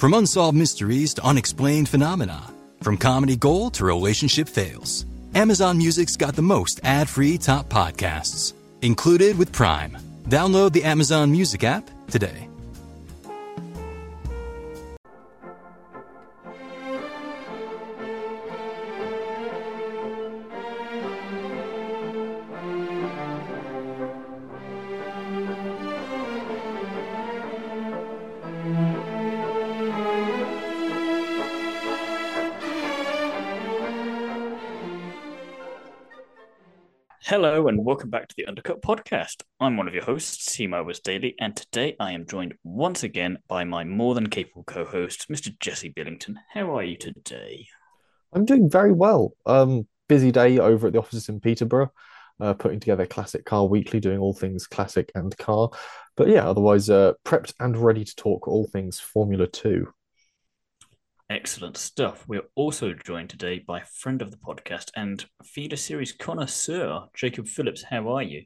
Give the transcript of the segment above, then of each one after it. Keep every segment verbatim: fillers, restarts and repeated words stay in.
From unsolved mysteries to unexplained phenomena, from comedy gold to relationship fails, Amazon Music's got the most ad-free top podcasts, included with Prime. Download the Amazon Music app today. Hello and welcome back to the Undercut Podcast. I'm one of your hosts, T. Mowers Daily, and today I am joined once again by my more than capable co-host, Mister Jesse Billington. How are you today? I'm doing very well. Um, busy day over at the offices in Peterborough, uh, putting together Classic Car Weekly, doing all things classic and car. But yeah, otherwise uh, prepped and ready to talk all things Formula Two. Excellent stuff. We're also joined today by friend of the podcast and feeder series connoisseur, Jacob Phillips. How are you?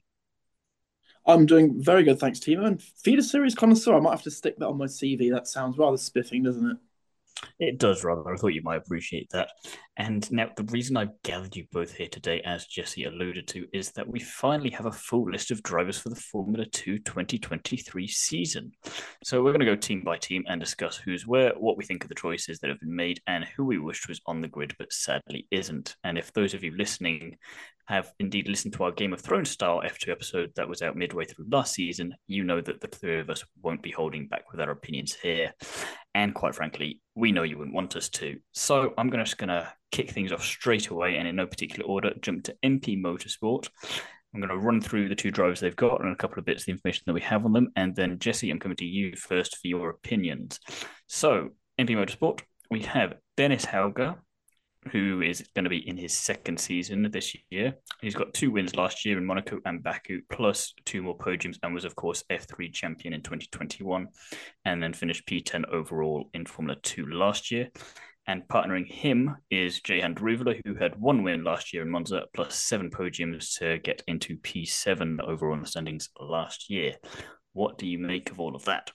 I'm doing very good, thanks, Timo. And feeder series connoisseur, I might have to stick that on my C V. That sounds rather spiffing, doesn't it? It does, rather. I thought you might appreciate that. And now, the reason I've gathered you both here today, as Jesse alluded to, is that we finally have a full list of drivers for the Formula two twenty twenty-three season. So we're going to go team by team and discuss who's where, what we think of the choices that have been made, and who we wished was on the grid, but sadly isn't. And if those of you listening have indeed listened to our Game of Thrones style F two episode that was out midway through last season, you know that the three of us won't be holding back with our opinions here. And quite frankly, we know you wouldn't want us to. So I'm gonna, just going to kick things off straight away and in no particular order, jump to M P Motorsport. I'm going to run through the two drivers they've got and a couple of bits of the information that we have on them. And then, Jesse, I'm coming to you first for your opinions. So, M P Motorsport, we have Dennis Hauger, who is going to be in his second season this year. He's got two wins last year in Monaco and Baku, plus two more podiums, and was, of course, F three champion in twenty twenty-one, and then finished P ten overall in Formula two last year. And partnering him is Jehan Daruvula, who had one win last year in Monza, plus seven podiums to get into P seven overall in the standings last year. What do you make of all of that?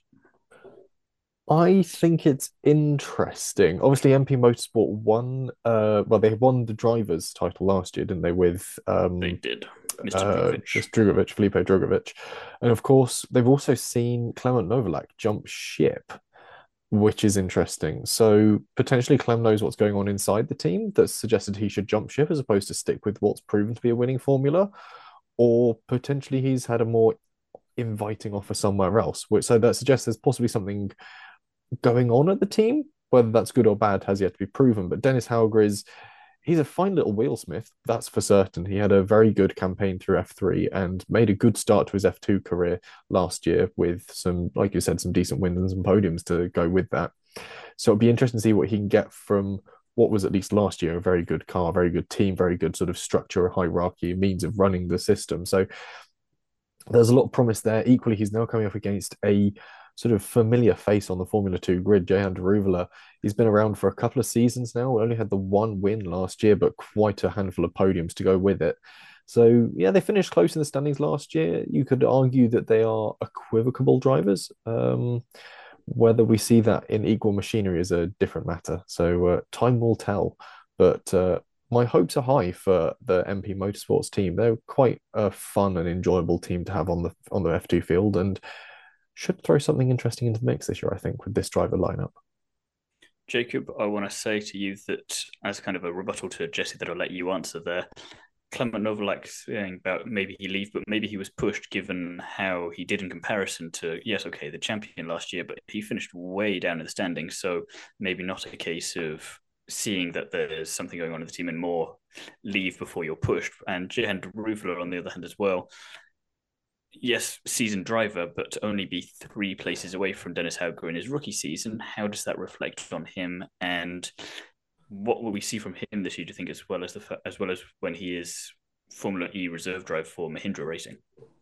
I think it's interesting. Obviously, M P Motorsport won. Uh, well, they won the drivers' title last year, didn't they? With um, they did, Mister Uh, Drugovich. Mister Drugovich, Felipe Drugovich, and of course, they've also seen Clement Novalak jump ship, which is interesting. So potentially, Clem knows what's going on inside the team that suggested he should jump ship as opposed to stick with what's proven to be a winning formula, or potentially he's had a more inviting offer somewhere else. Which so that suggests there's possibly something going on at the team. Whether that's good or bad has yet to be proven. But Dennis Hauger is he's a fine little wheelsmith, that's for certain. He had a very good campaign through F three and made a good start to his F two career last year with some, like you said, some decent wins and some podiums to go with that. So it'll be interesting to see what he can get from what was at least last year a very good car, very good team, very good sort of structure, hierarchy, means of running the system. So there's a lot of promise there. Equally, he's now coming up against a sort of familiar face on the Formula Two grid, Jehan Daruvula. He's been around for a couple of seasons now. Only had the one win last year, but quite a handful of podiums to go with it. So yeah, they finished close in the standings last year. You could argue that they are equivocal drivers. Um, whether we see that in equal machinery is a different matter. So uh, time will tell. But uh, my hopes are high for the M P Motorsports team. They're quite a fun and enjoyable team to have on the on the F two field, and should throw something interesting into the mix this year, I think, with this driver lineup. Jacob, I want to say to you that as kind of a rebuttal to Jesse that I'll let you answer there, Clement Novalak saying about maybe he leave, but maybe he was pushed given how he did in comparison to, yes, okay, the champion last year, but he finished way down in the standings, so maybe not a case of seeing that there's something going on in the team and more leave before you're pushed. And Jehan Daruvula, on the other hand as well, yes, seasoned driver, but to only be three places away from Dennis Hauger in his rookie season, how does that reflect on him? And what will we see from him this year, do you think, as well as the as well as when he is Formula E reserve drive for Mahindra Racing?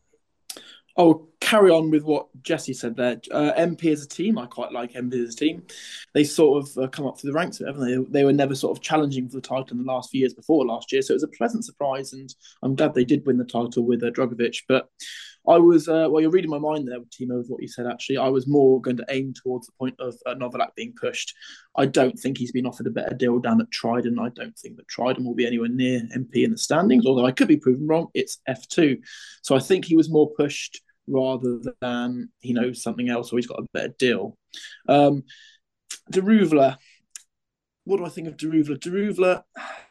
I'll carry on with what Jesse said there. Uh, M P as a team, I quite like M P as a team. They sort of uh, come up through the ranks, haven't they? They were never sort of challenging for the title in the last few years before last year, so it was a pleasant surprise, and I'm glad they did win the title with uh, Drugovich. But I was, uh, well, you're reading my mind there, Timo, with what you said, actually. I was more going to aim towards the point of uh, Novalak being pushed. I don't think he's been offered a better deal down at Trident. I don't think that Trident will be anywhere near M P in the standings, although I could be proven wrong. It's F two. So I think he was more pushed rather than he knows something else or he's got a better deal. Um, Daruvla, what do I think of Daruvla? Daruvla,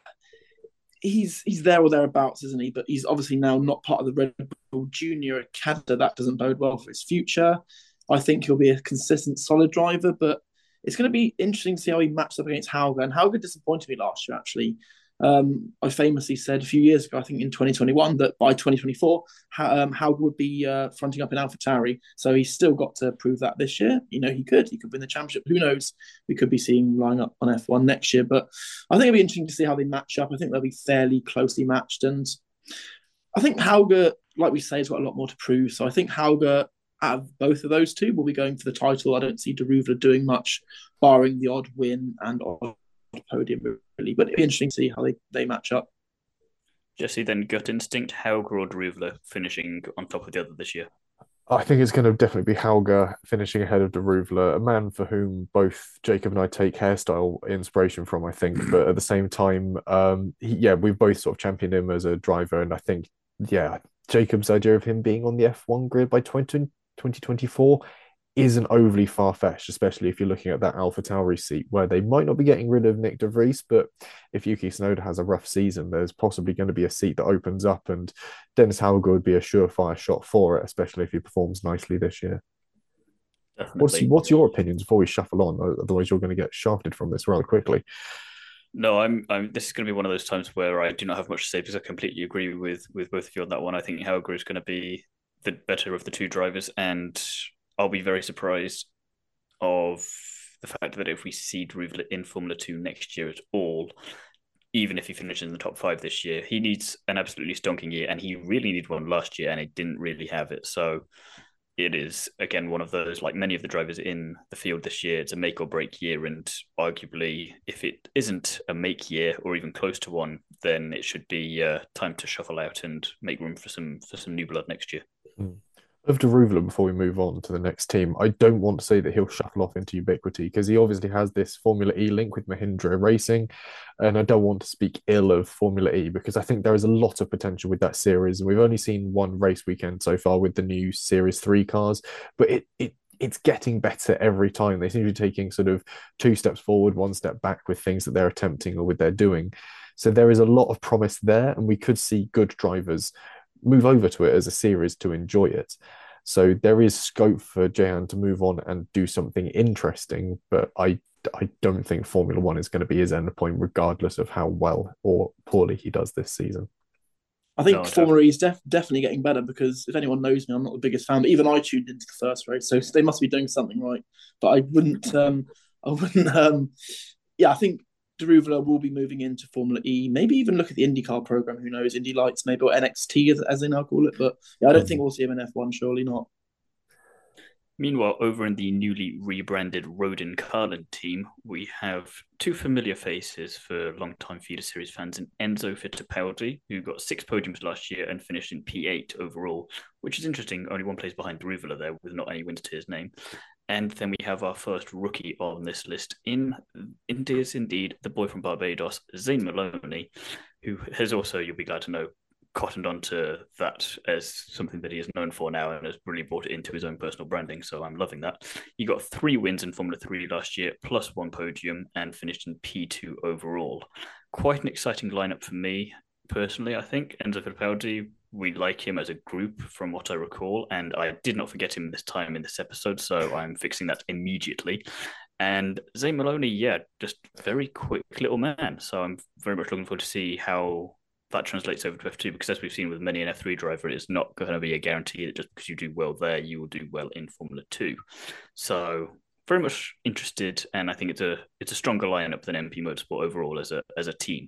he's he's there or thereabouts, isn't he? But he's obviously now not part of the Red Bull Junior Academy. That doesn't bode well for his future. I think he'll be a consistent, solid driver, but it's going to be interesting to see how he matches up against Hauger. And Hauger disappointed me last year, actually. Um, I famously said a few years ago, I think in twenty twenty-one, that by twenty twenty-four, um, Hauger would be uh, fronting up in AlphaTauri. So he's still got to prove that this year. You know, he could. He could win the championship. Who knows? We could be seeing him line up on F one next year. But I think it'll be interesting to see how they match up. I think they'll be fairly closely matched. And I think Hauger, like we say, has got a lot more to prove. So I think Hauger, out of both of those two, will be going for the title. I don't see Daruvla doing much, barring the odd win and odd podium, really. But it'd be interesting to see how they, they match up. Jesse, then gut instinct, Hauger or Daruvla finishing on top of the other this year? I think it's going to definitely be Hauger finishing ahead of Daruvla, a man for whom both Jacob and I take hairstyle inspiration from, I think. But at the same time, um, he, yeah, we've both sort of championed him as a driver. And I think, yeah, Jacob's idea of him being on the F one grid by twenty twenty-four isn't overly far-fetched, especially if you're looking at that AlphaTauri seat where they might not be getting rid of Nick De Vries, but if Yuki Tsunoda has a rough season, there's possibly going to be a seat that opens up, and Dennis Hauger would be a surefire shot for it, especially if he performs nicely this year. Definitely. What's, what's your opinions before we shuffle on? Otherwise, you're going to get shafted from this rather quickly. No, I'm, I'm. This is going to be one of those times where I do not have much to say because I completely agree with, with both of you on that one. I think Hauger is going to be the better of the two drivers, and I'll be very surprised of the fact that if we see Daruvla in Formula two next year at all, even if he finishes in the top five this year, he needs an absolutely stonking year, and he really needed one last year, and he didn't really have it. So it is, again, one of those, like many of the drivers in the field this year, it's a make or break year, and arguably, if it isn't a make year or even close to one, then it should be uh, time to shuffle out and make room for some for some new blood next year. Mm. Of Daruvla, before we move on to the next team, I don't want to say that he'll shuffle off into ubiquity because he obviously has this Formula E link with Mahindra Racing, and I don't want to speak ill of Formula E because I think there is a lot of potential with that series. We've only seen one race weekend so far with the new Series three cars, but it it it's getting better every time. They seem to be taking sort of two steps forward, one step back with things that they're attempting or with they're doing. So there is a lot of promise there, and we could see good drivers move over to it as a series to enjoy it. So there is scope for Jehan to move on and do something interesting, but I, I don't think Formula One is going to be his end point, regardless of how well or poorly he does this season. I think no, Formula E is def- definitely getting better because if anyone knows me, I'm not the biggest fan, but even I tuned into the first race, so they must be doing something right. But I wouldn't, um, I wouldn't, um, yeah, I think Daruvla will be moving into Formula E, maybe even look at the IndyCar program. Who knows? Indy Lights, maybe, or N X T as, as they now call it. But yeah, I don't think we'll see him in F one. Surely not. Meanwhile, over in the newly rebranded Rodin Carlin team, we have two familiar faces for long-time Feeder Series fans in Enzo Fittipaldi, who got six podiums last year and finished in P eight overall, which is interesting. Only one place behind Daruvla there, with not any wins to his name. And then we have our first rookie on this list in, in is indeed the boy from Barbados, Zane Maloney, who has also, you'll be glad to know, cottoned onto that as something that he is known for now and has really brought it into his own personal branding. So I'm loving that. He got three wins in Formula three last year, plus one podium, and finished in P two overall. Quite an exciting lineup for me, personally, I think. Enzo Fittipaldi, we like him as a group from what I recall, and I did not forget him this time in this episode, so I'm fixing that immediately. And Zane Maloney, yeah, just very quick little man. So I'm very much looking forward to see how that translates over to F two, because as we've seen with many an F three driver, it's not going to be a guarantee that just because you do well there, you will do well in Formula two. So very much interested, and I think it's a it's a stronger lineup than M P Motorsport overall as a as a team.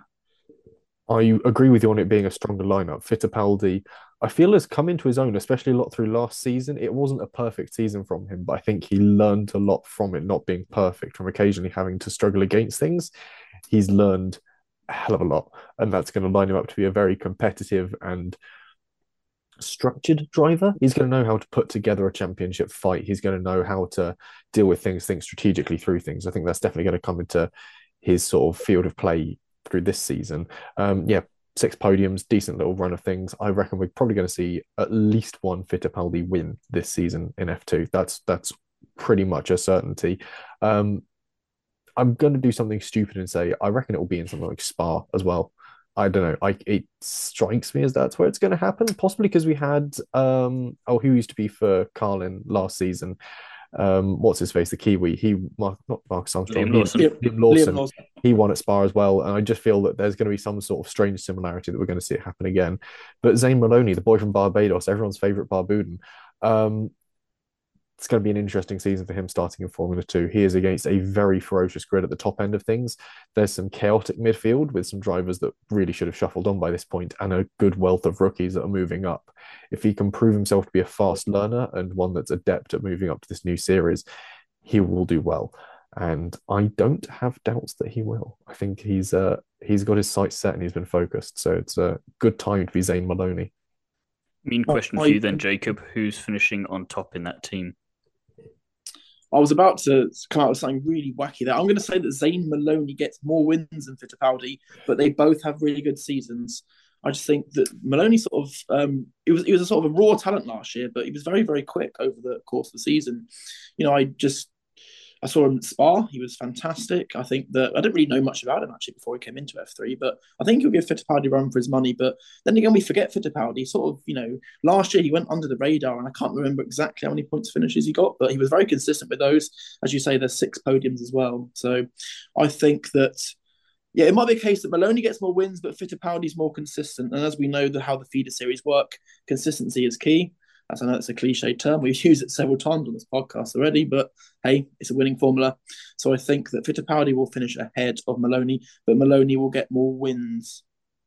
I agree with you on it being a stronger lineup. Fittipaldi, I feel, has come into his own, especially a lot through last season. It wasn't a perfect season from him, but I think he learned a lot from it not being perfect, from occasionally having to struggle against things. He's learned a hell of a lot, and that's going to line him up to be a very competitive and structured driver. He's going to know how to put together a championship fight. He's going to know how to deal with things, think strategically through things. I think that's definitely going to come into his sort of field of play through this season. Um, yeah, six podiums, decent little run of things. I reckon we're probably going to see at least one Fittipaldi win this season in F two. That's that's pretty much a certainty. Um, I'm going to do something stupid and say I reckon it will be in something like Spa as well. I don't know. I it strikes me as that's where it's going to happen. Possibly because we had um oh who used to be for Carlin last season. Um, what's his face? The Kiwi. He Mark, not Marcus Armstrong. Liam Lawson. Liam, Liam Lawson. Liam Lawson. He won at Spa as well, and I just feel that there's going to be some sort of strange similarity that we're going to see it happen again. But Zane Maloney, the boy from Barbados, everyone's favorite Barbudan, um, it's going to be an interesting season for him starting in Formula Two. He is against a very ferocious grid at the top end of things. There's some chaotic midfield with some drivers that really should have shuffled on by this point, and a good wealth of rookies that are moving up. If he can prove himself to be a fast learner and one that's adept at moving up to this new series, he will do well. And I don't have doubts that he will. I think he's uh, he's got his sights set and he's been focused. So it's a good time to be Zane Maloney. Mean question for you then, Jacob. Who's finishing on top in that team? I was about to come out with something really wacky there. I'm going to say that Zane Maloney gets more wins than Fittipaldi, but they both have really good seasons. I just think that Maloney sort of um, it was he was a sort of a raw talent last year, but he was very very quick over the course of the season. You know, I just I saw him at Spa. He was fantastic. I think that I didn't really know much about him actually before he came into F three, but I think he'll give Fittipaldi a run for his money. But then again, we forget Fittipaldi. Sort of, you know, last year he went under the radar, and I can't remember exactly how many points finishes he got, but he was very consistent with those. As you say, there's six podiums as well. So I think that, yeah, it might be a case that Maloney gets more wins, but Fittipaldi's more consistent. And as we know the, how the feeder series work, consistency is key. As I know it's a cliche term, we've used it several times on this podcast already, but hey, it's a winning formula. So I think that Fittipaldi will finish ahead of Maloney, but Maloney will get more wins.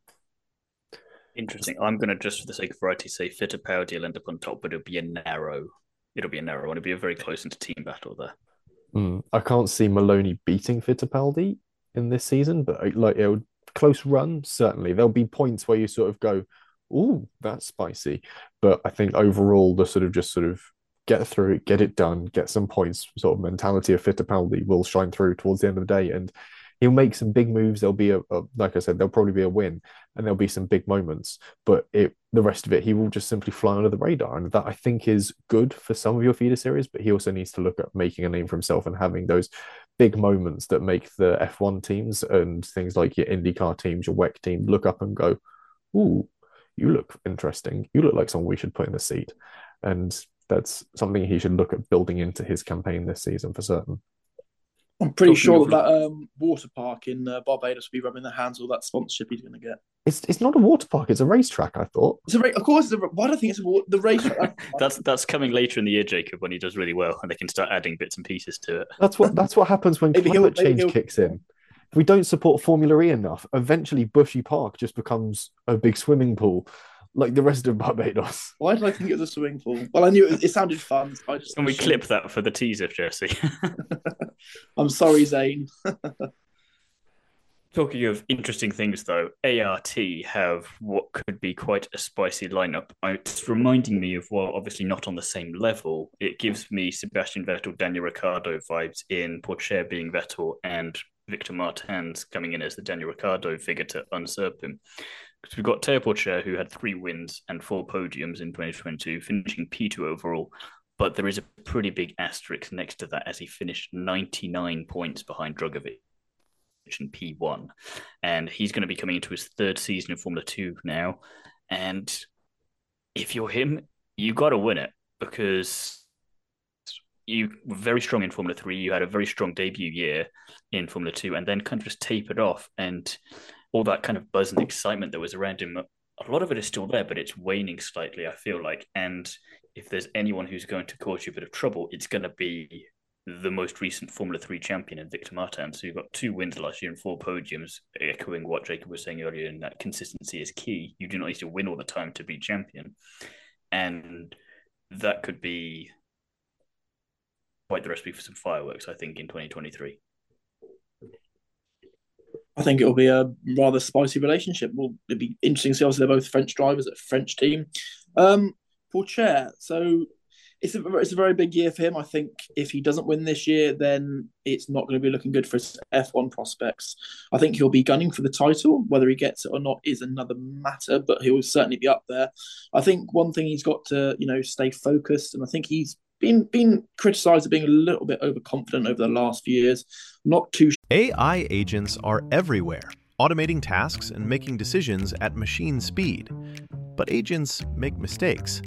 Interesting. I'm going to, just for the sake of variety, say Fittipaldi will end up on top, but it'll be a narrow. It'll be a narrow one. It'll be a very close into team battle there. Mm, I can't see Maloney beating Fittipaldi in this season, but like it would close run, certainly. There'll be points where you sort of go, ooh, that's spicy. But I think overall, the sort of just sort of get through it, get it done, get some points sort of mentality of Fittipaldi will shine through towards the end of the day. And he'll make some big moves. There'll be a, a like I said, there'll probably be a win and there'll be some big moments. But it the rest of it, he will just simply fly under the radar. And that I think is good for some of your feeder series, but he also needs to look at making a name for himself and having those big moments that make the F one teams and things like your IndyCar teams, your W E C team look up and go, ooh, you look interesting. You look like someone we should put in the seat. And that's something he should look at building into his campaign this season for certain. I'm pretty Talking sure that that um, water park in uh, Barbados will be rubbing their hands with all that sponsorship he's going to get. It's it's not a water park. It's a racetrack, I thought. It's a ra- of course, it's a, why do I think it's a, the racetrack? that's that's coming later in the year, Jacob, when he does really well and they can start adding bits and pieces to it. That's what that's what happens when climate change kicks in. If we don't support Formula E enough, eventually Bushy Park just becomes a big swimming pool like the rest of Barbados. Why did I think it was a swimming pool? Well, I knew it, it sounded fun. So I just Can we clip that for the teaser, Jesse? I'm sorry, Zane. Talking of interesting things, though, A R T have what could be quite a spicy lineup. It's reminding me of, well, obviously not on the same level. It gives me Sebastian Vettel, Daniel Ricciardo vibes in Pourchaire being Vettel and Victor Martins coming in as the Daniel Ricciardo figure to usurp him. Because we've got Théo Pourchaire, who had three wins and four podiums in twenty twenty-two, finishing P two overall. But there is a pretty big asterisk next to that as he finished ninety-nine points behind Drugovich in P one. And he's going to be coming into his third season in Formula two now. And if you're him, you got to win it because you were very strong in Formula three. You had a very strong debut year in Formula two and then kind of just tapered off. And all that kind of buzz and excitement that was around him, a lot of it is still there, but it's waning slightly, I feel like. And if there's anyone who's going to cause you a bit of trouble, it's going to be the most recent Formula three champion in Victor Martins. So you've got two wins last year and four podiums, echoing what Jacob was saying earlier, and that consistency is key. You do not need to win all the time to be champion. And that could be quite the recipe for some fireworks, I think, in twenty twenty-three. I think it'll be a rather spicy relationship. Well, it'll be interesting to see. Obviously, they're both French drivers at a French team. Um, Pourchaire. So it's a it's a very big year for him. I think if he doesn't win this year, then it's not going to be looking good for his F one prospects. I think he'll be gunning for the title. Whether he gets it or not is another matter, but he will certainly be up there. I think one thing he's got to you know stay focused, and I think he's been been criticised of being a little bit overconfident over the last few years. Not too. A I agents are everywhere, automating tasks and making decisions at machine speed. But agents make mistakes.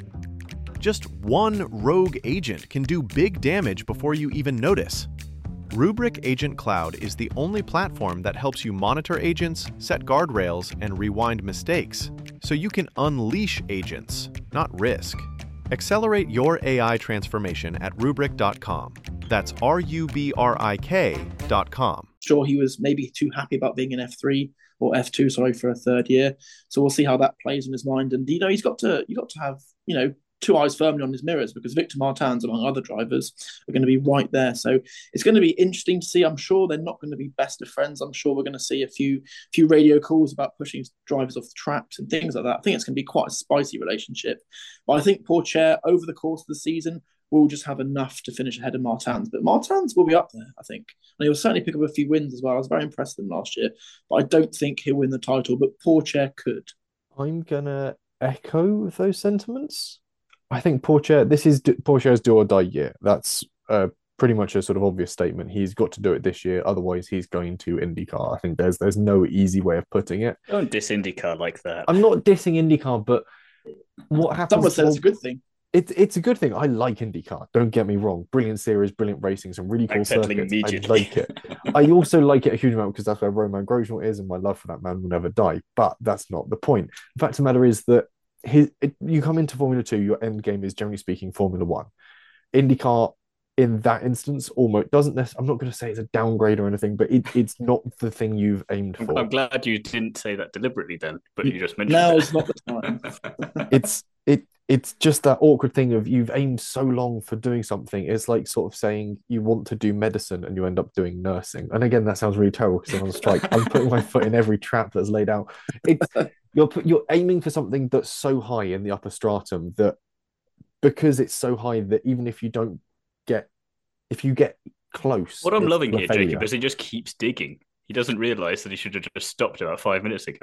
Just one rogue agent can do big damage before you even notice. Rubrik Agent Cloud is the only platform that helps you monitor agents, set guardrails, and rewind mistakes, so you can unleash agents, not risk. Accelerate your A I transformation at rubrik dot com. That's R U B R I K dot com. Sure, he was maybe too happy about being in F three or F two, sorry, for a third year. So we'll see how that plays in his mind. And you know, he's got to you got to have you know two eyes firmly on his mirrors, because Victor Martins, among other drivers, are going to be right there. So it's going to be interesting to see. I'm sure they're not going to be best of friends. I'm sure we're going to see a few few radio calls about pushing drivers off the tracks and things like that. I think it's going to be quite a spicy relationship. But I think Pourchaire, over the course of the season, will just have enough to finish ahead of Martins. But Martins will be up there, I think. And he'll certainly pick up a few wins as well. I was very impressed with him last year. But I don't think he'll win the title, but Pourchaire could. I'm going to echo those sentiments. I think Pourchaire, this is Pourchaire's do or die year. That's uh, pretty much a sort of obvious statement. He's got to do it this year. Otherwise, he's going to IndyCar. I think there's there's no easy way of putting it. Don't diss IndyCar like that. I'm not dissing IndyCar, but what happens... Someone said it's a good thing. It's it's a good thing. I like IndyCar. Don't get me wrong. Brilliant series, brilliant racing, some really cool circuits. I like it. I also like it a huge amount because that's where Romain Grosjean is, and my love for that man will never die. But that's not the point. The fact of the matter is that his, it, you come into Formula Two, your end game is, generally speaking, Formula One. IndyCar, in that instance, almost doesn't necessarily, I'm not going to say it's a downgrade or anything, but it, it's not the thing you've aimed for. I'm glad you didn't say that deliberately then, but you just mentioned now it. It's not the time. it's it it's just that awkward thing of you've aimed so long for doing something. It's like sort of saying you want to do medicine and you end up doing nursing. And again, that sounds really terrible because I'm on strike. I'm putting my foot in every trap that's laid out. It's you're you're aiming for something that's so high in the upper stratum that because it's so high that even if you don't get if you get close. What I'm loving here, failure. Jacob, is he just keeps digging. He doesn't realise that he should have just stopped about five minutes ago.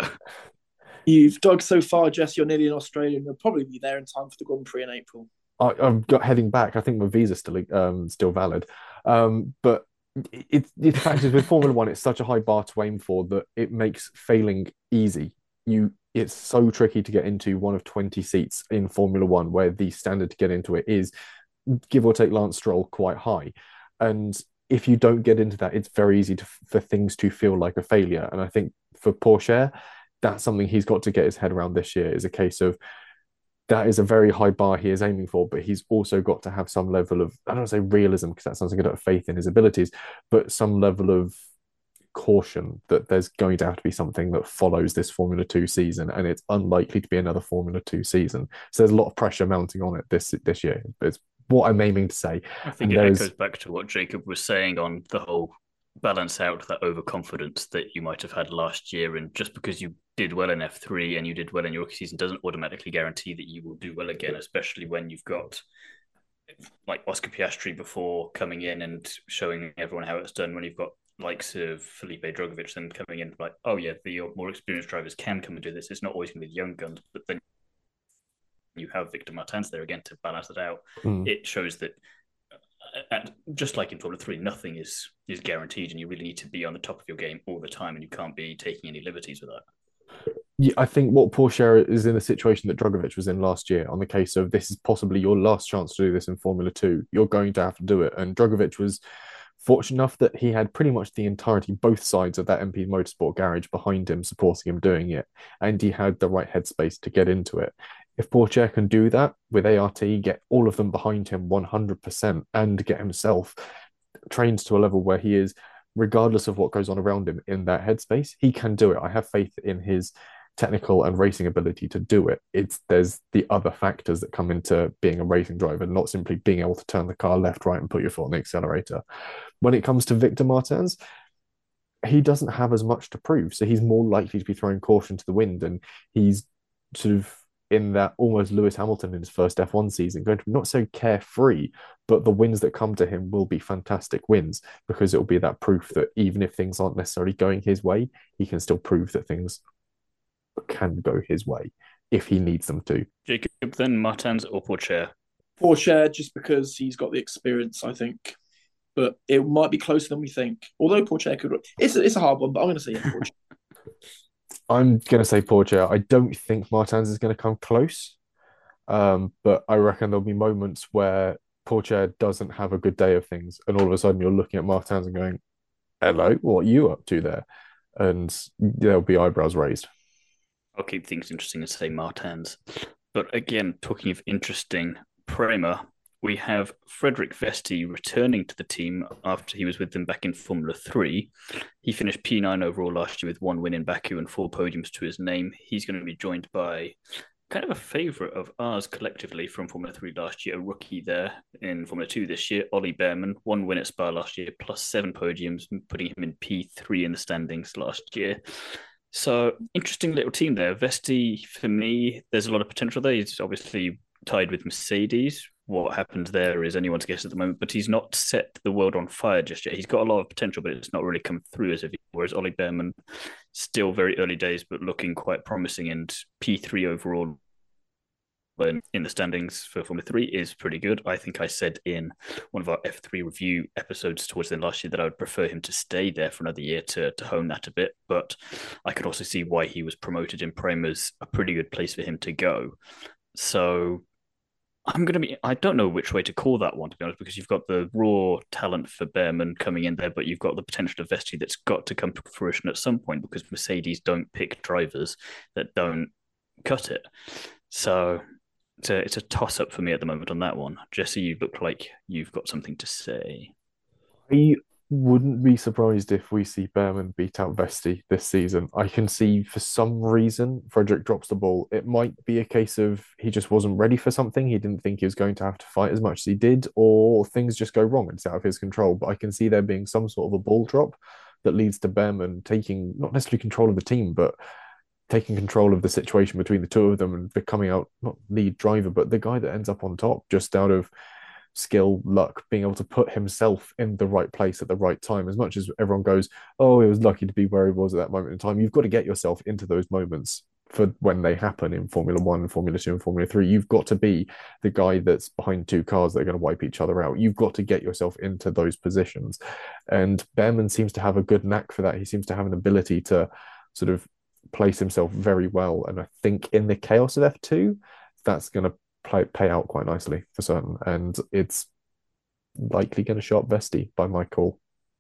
You've dug so far, Jess, you're nearly in Australia, and you'll probably be there in time for the Grand Prix in April. I, I've got heading back. I think my visa's still um still valid. Um, but it, it, the fact is with Formula One, it's such a high bar to aim for that it makes failing easy. You, it's so tricky to get into one of twenty seats in Formula One, where the standard to get into it is, give or take Lance Stroll, quite high. And if you don't get into that, it's very easy to, for things to feel like a failure. And I think for Pourchaire, that's something he's got to get his head around this year, is a case of that is a very high bar he is aiming for, but he's also got to have some level of, I don't want to say realism because that sounds like I don't have faith in his abilities, but some level of caution that there's going to have to be something that follows this Formula Two season, and it's unlikely to be another Formula Two season. So there's a lot of pressure mounting on it this this year. It's what I'm aiming to say. I think and it echoes back to what Jacob was saying on the whole balance out that overconfidence that you might have had last year. And just because you did well in F three and you did well in your rookie season doesn't automatically guarantee that you will do well again, especially when you've got like Oscar Piastri before coming in and showing everyone how it's done, when you've got likes of Felipe Drogovic then coming in like, oh yeah, the more experienced drivers can come and do this. It's not always going to be the young guns, but then you have Victor Martins there again to balance it out. Mm. It shows that, and just like in Formula Three, nothing is is guaranteed, and you really need to be on the top of your game all the time, and you can't be taking any liberties with that. Yeah, I think what Pourchaire is in a situation that Drogovic was in last year, on the case of this is possibly your last chance to do this in Formula Two. You're going to have to do it, and Drogovic was fortunate enough that he had pretty much the entirety, both sides of that M P Motorsport garage behind him, supporting him doing it, and he had the right headspace to get into it. If Pourchaire can do that with A R T, get all of them behind him one hundred percent and get himself trained to a level where he is, regardless of what goes on around him, in that headspace, he can do it. I have faith in his technical and racing ability to do it. It's there's the other factors that come into being a racing driver, not simply being able to turn the car left, right, and put your foot on the accelerator. When it comes to Victor Martins, he doesn't have as much to prove, so he's more likely to be throwing caution to the wind, and he's sort of in that almost Lewis Hamilton in his first F one season, going to be not so carefree, but the wins that come to him will be fantastic wins because it will be that proof that even if things aren't necessarily going his way, he can still prove that things can go his way if he needs them to. Jacob, then Martins or Pourchaire? Pourchaire, just because he's got the experience, I think. But it might be closer than we think. Although Pourchaire could... It's a, it's a hard one, but I'm going to say yeah, Pourchaire. I'm going to say Pourchaire. I don't think Martins is going to come close, um, but I reckon there'll be moments where Pourchaire doesn't have a good day of things, and all of a sudden you're looking at Martins and going, hello, what are you up to there? And there'll be eyebrows raised. I'll keep things interesting and say Martins. But again, talking of interesting, Prema, we have Frederik Vesti returning to the team after he was with them back in Formula three. He finished P nine overall last year with one win in Baku and four podiums to his name. He's going to be joined by kind of a favourite of ours collectively from Formula three last year, a rookie there in Formula two this year, Ollie Bearman, one win at Spa last year, plus seven podiums, putting him in P three in the standings last year. So, interesting little team there. Vesti, for me, there's a lot of potential there. He's obviously tied with Mercedes. What happened there is anyone's guess at the moment, but he's not set the world on fire just yet. He's got a lot of potential, but it's not really come through as of yet. Whereas Ollie Bearman, still very early days, but looking quite promising, and P three overall in the standings for Formula three is pretty good. I think I said in one of our F three review episodes towards the end last year that I would prefer him to stay there for another year to, to hone that a bit, but I could also see why he was promoted in Prema's a pretty good place for him to go. So I'm going to be, I don't know which way to call that one, to be honest, because you've got the raw talent for Bearman coming in there, but you've got the potential of Vesti that's got to come to fruition at some point because Mercedes don't pick drivers that don't cut it. So it's a, it's a toss-up for me at the moment on that one. Jesse, you look like you've got something to say. I wouldn't be surprised if we see Bearman beat out Vesti this season. I can see for some reason Frederik drops the ball. It might be a case of he just wasn't ready for something. He didn't think he was going to have to fight as much as he did, or things just go wrong. It's out of his control. But I can see there being some sort of a ball drop that leads to Bearman taking not necessarily control of the team, but taking control of the situation between the two of them and becoming out not lead driver, but the guy that ends up on top just out of skill, luck, being able to put himself in the right place at the right time. As much as everyone goes, oh, he was lucky to be where he was at that moment in time, you've got to get yourself into those moments for when they happen in Formula One, Formula Two, and Formula Three. You've got to be the guy that's behind two cars that are going to wipe each other out. You've got to get yourself into those positions. And Bearman seems to have a good knack for that. He seems to have an ability to sort of place himself very well. And I think in the chaos of F two, that's going to Play, pay out quite nicely for certain, and it's likely going to show up Vesti by my call.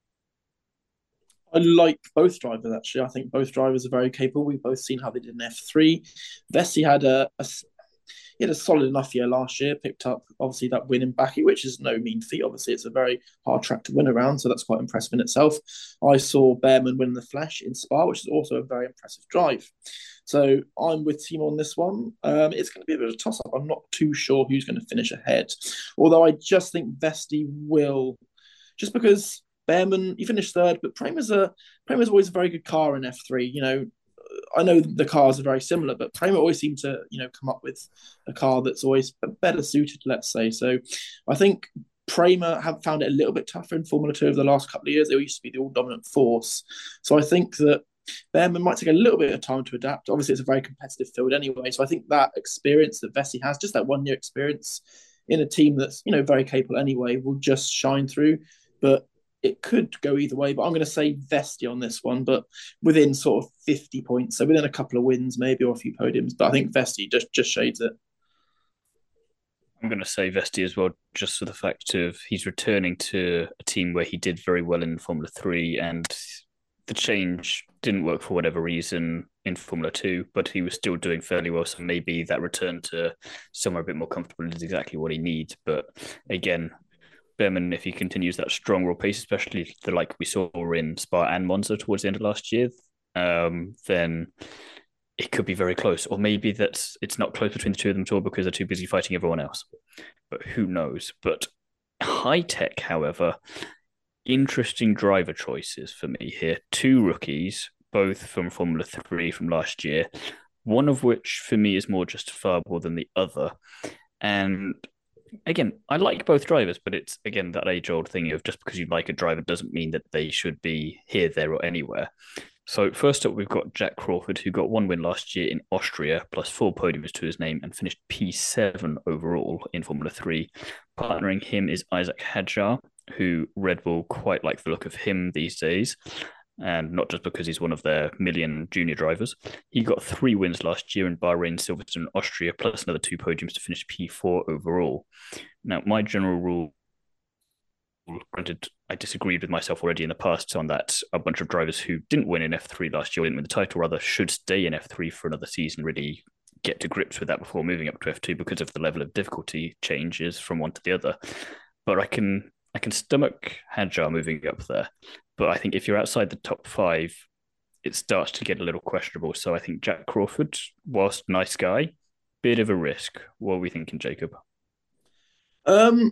I like both drivers, actually. I think both drivers are very capable. We've both seen how they did in F three. Vesti had a, a he had a solid enough year last year, picked up obviously that win in Baku, which is no mean feat. Obviously, it's a very hard track to win around, so that's quite impressive in itself. I saw Bearman win the Flash in Spa, which is also a very impressive drive. So I'm with Team on this one. Um, it's going to be a bit of a toss-up. I'm not too sure who's going to finish ahead. Although I just think Vesti will, just because Bearman, he finished third, but Prema's, a, Prema's always a very good car in F three. You know, I know the cars are very similar, but Prema always seem to, you know, come up with a car that's always better suited, let's say. So I think Prema have found it a little bit tougher in Formula two over the last couple of years. They used to be the all-dominant force. So I think that Bearman might take a little bit of time to adapt. Obviously, it's a very competitive field anyway. So I think that experience that Vesti has, just that one-year experience in a team that's, you know, very capable anyway, will just shine through. But it could go either way. But I'm going to say Vesti on this one, but within sort of fifty points. So within a couple of wins, maybe, or a few podiums. But I think Vesti just, just shades it. I'm going to say Vesti as well, just for the fact of he's returning to a team where he did very well in Formula three, and the change didn't work for whatever reason in Formula two, but he was still doing fairly well. So maybe that return to somewhere a bit more comfortable is exactly what he needs. But again, Bearman, if he continues that strong raw pace, especially the like we saw in Spa and Monza towards the end of last year, um, then it could be very close. Or maybe that's it's not close between the two of them at all because they're too busy fighting everyone else. But who knows? But Hi-Tech, however, interesting driver choices for me here. Two rookies, both from Formula three from last year. one of which for me is more justifiable than the other. And again, I like both drivers, but it's again that age old thing of just because you like a driver doesn't mean that they should be here, there, or anywhere. So first up, we've got Jack Crawford, who got one win last year in Austria, plus four podiums to his name, and finished P seven overall in Formula Three. Partnering him is Isaac Hadjar, who Red Bull quite like the look of him these days, and not just because he's one of their million junior drivers. He got three wins last year in Bahrain, Silverstone, and Austria, plus another two podiums to finish P four overall. Now, my general rule, granted, I disagreed with myself already in the past on that a bunch of drivers who didn't win in F three last year, didn't win the title, rather should stay in F three for another season, really get to grips with that before moving up to F two because of the level of difficulty changes from one to the other. But I can I can stomach Hadjar moving up there. But I think if you're outside the top five, it starts to get a little questionable. So I think Jack Crawford, whilst nice guy, bit of a risk. What are we thinking, Jacob? Um,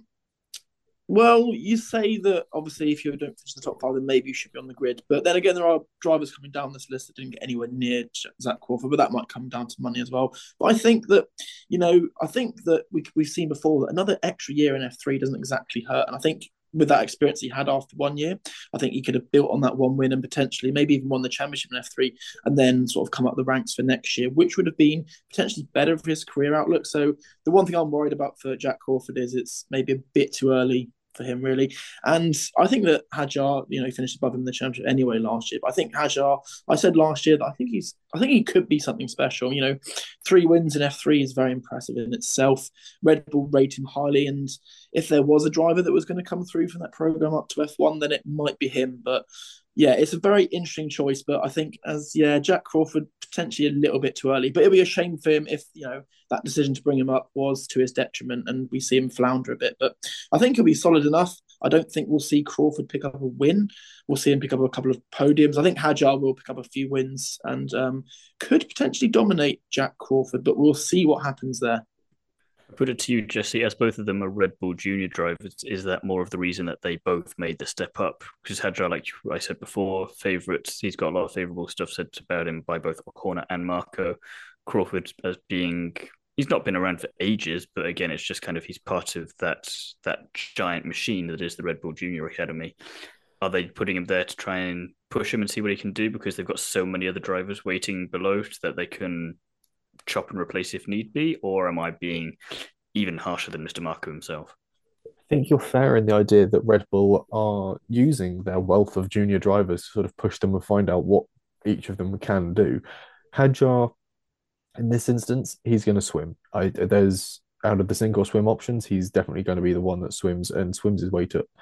well, you say that obviously if you don't finish the top five, then maybe you should be on the grid. But then again, there are drivers coming down this list that didn't get anywhere near Zach Crawford, but that might come down to money as well. But I think that, you know, I think that we, we've seen before that another extra year in F three doesn't exactly hurt. And I think with that experience he had after one year, I think he could have built on that one win and potentially maybe even won the championship in F three and then sort of come up the ranks for next year, which would have been potentially better for his career outlook. So the one thing I'm worried about for Jack Crawford is it's maybe a bit too early for him, really. And I think that Hadjar, you know, he finished above him in the championship anyway last year. But I think Hadjar, I said last year that I think he's, I think he could be something special. You know, three wins in F three is very impressive in itself. Red Bull rate him highly. And if there was a driver that was going to come through from that program up to F one, then it might be him. But yeah, it's a very interesting choice. But I think as, yeah, Jack Crawford, potentially a little bit too early. But it'll be a shame for him if, you know, that decision to bring him up was to his detriment and we see him flounder a bit. But I think he'll be solid enough. I don't think we'll see Crawford pick up a win. We'll see him pick up a couple of podiums. I think Hadjar will pick up a few wins and um, could potentially dominate Jack Crawford, but we'll see what happens there. Put it to you, Jesse, as both of them are Red Bull junior drivers, is that more of the reason that they both made the step up? Because Hadjar, like I said before, favourites, he's got a lot of favourable stuff said about him by both O'Connor and Marco. Crawford as being, he's not been around for ages, but again, it's just kind of, he's part of that that giant machine that is the Red Bull Junior Academy. Are they putting him there to try and push him and see what he can do because they've got so many other drivers waiting below so that they can chop and replace if need be? Or am I being even harsher than Mister Marco himself? I think you're fair in the idea that Red Bull are using their wealth of junior drivers to sort of push them and find out what each of them can do. Hadjar, in this instance, he's going to swim. I, there's out of the sink or swim options, he's definitely going to be the one that swims and swims his way to,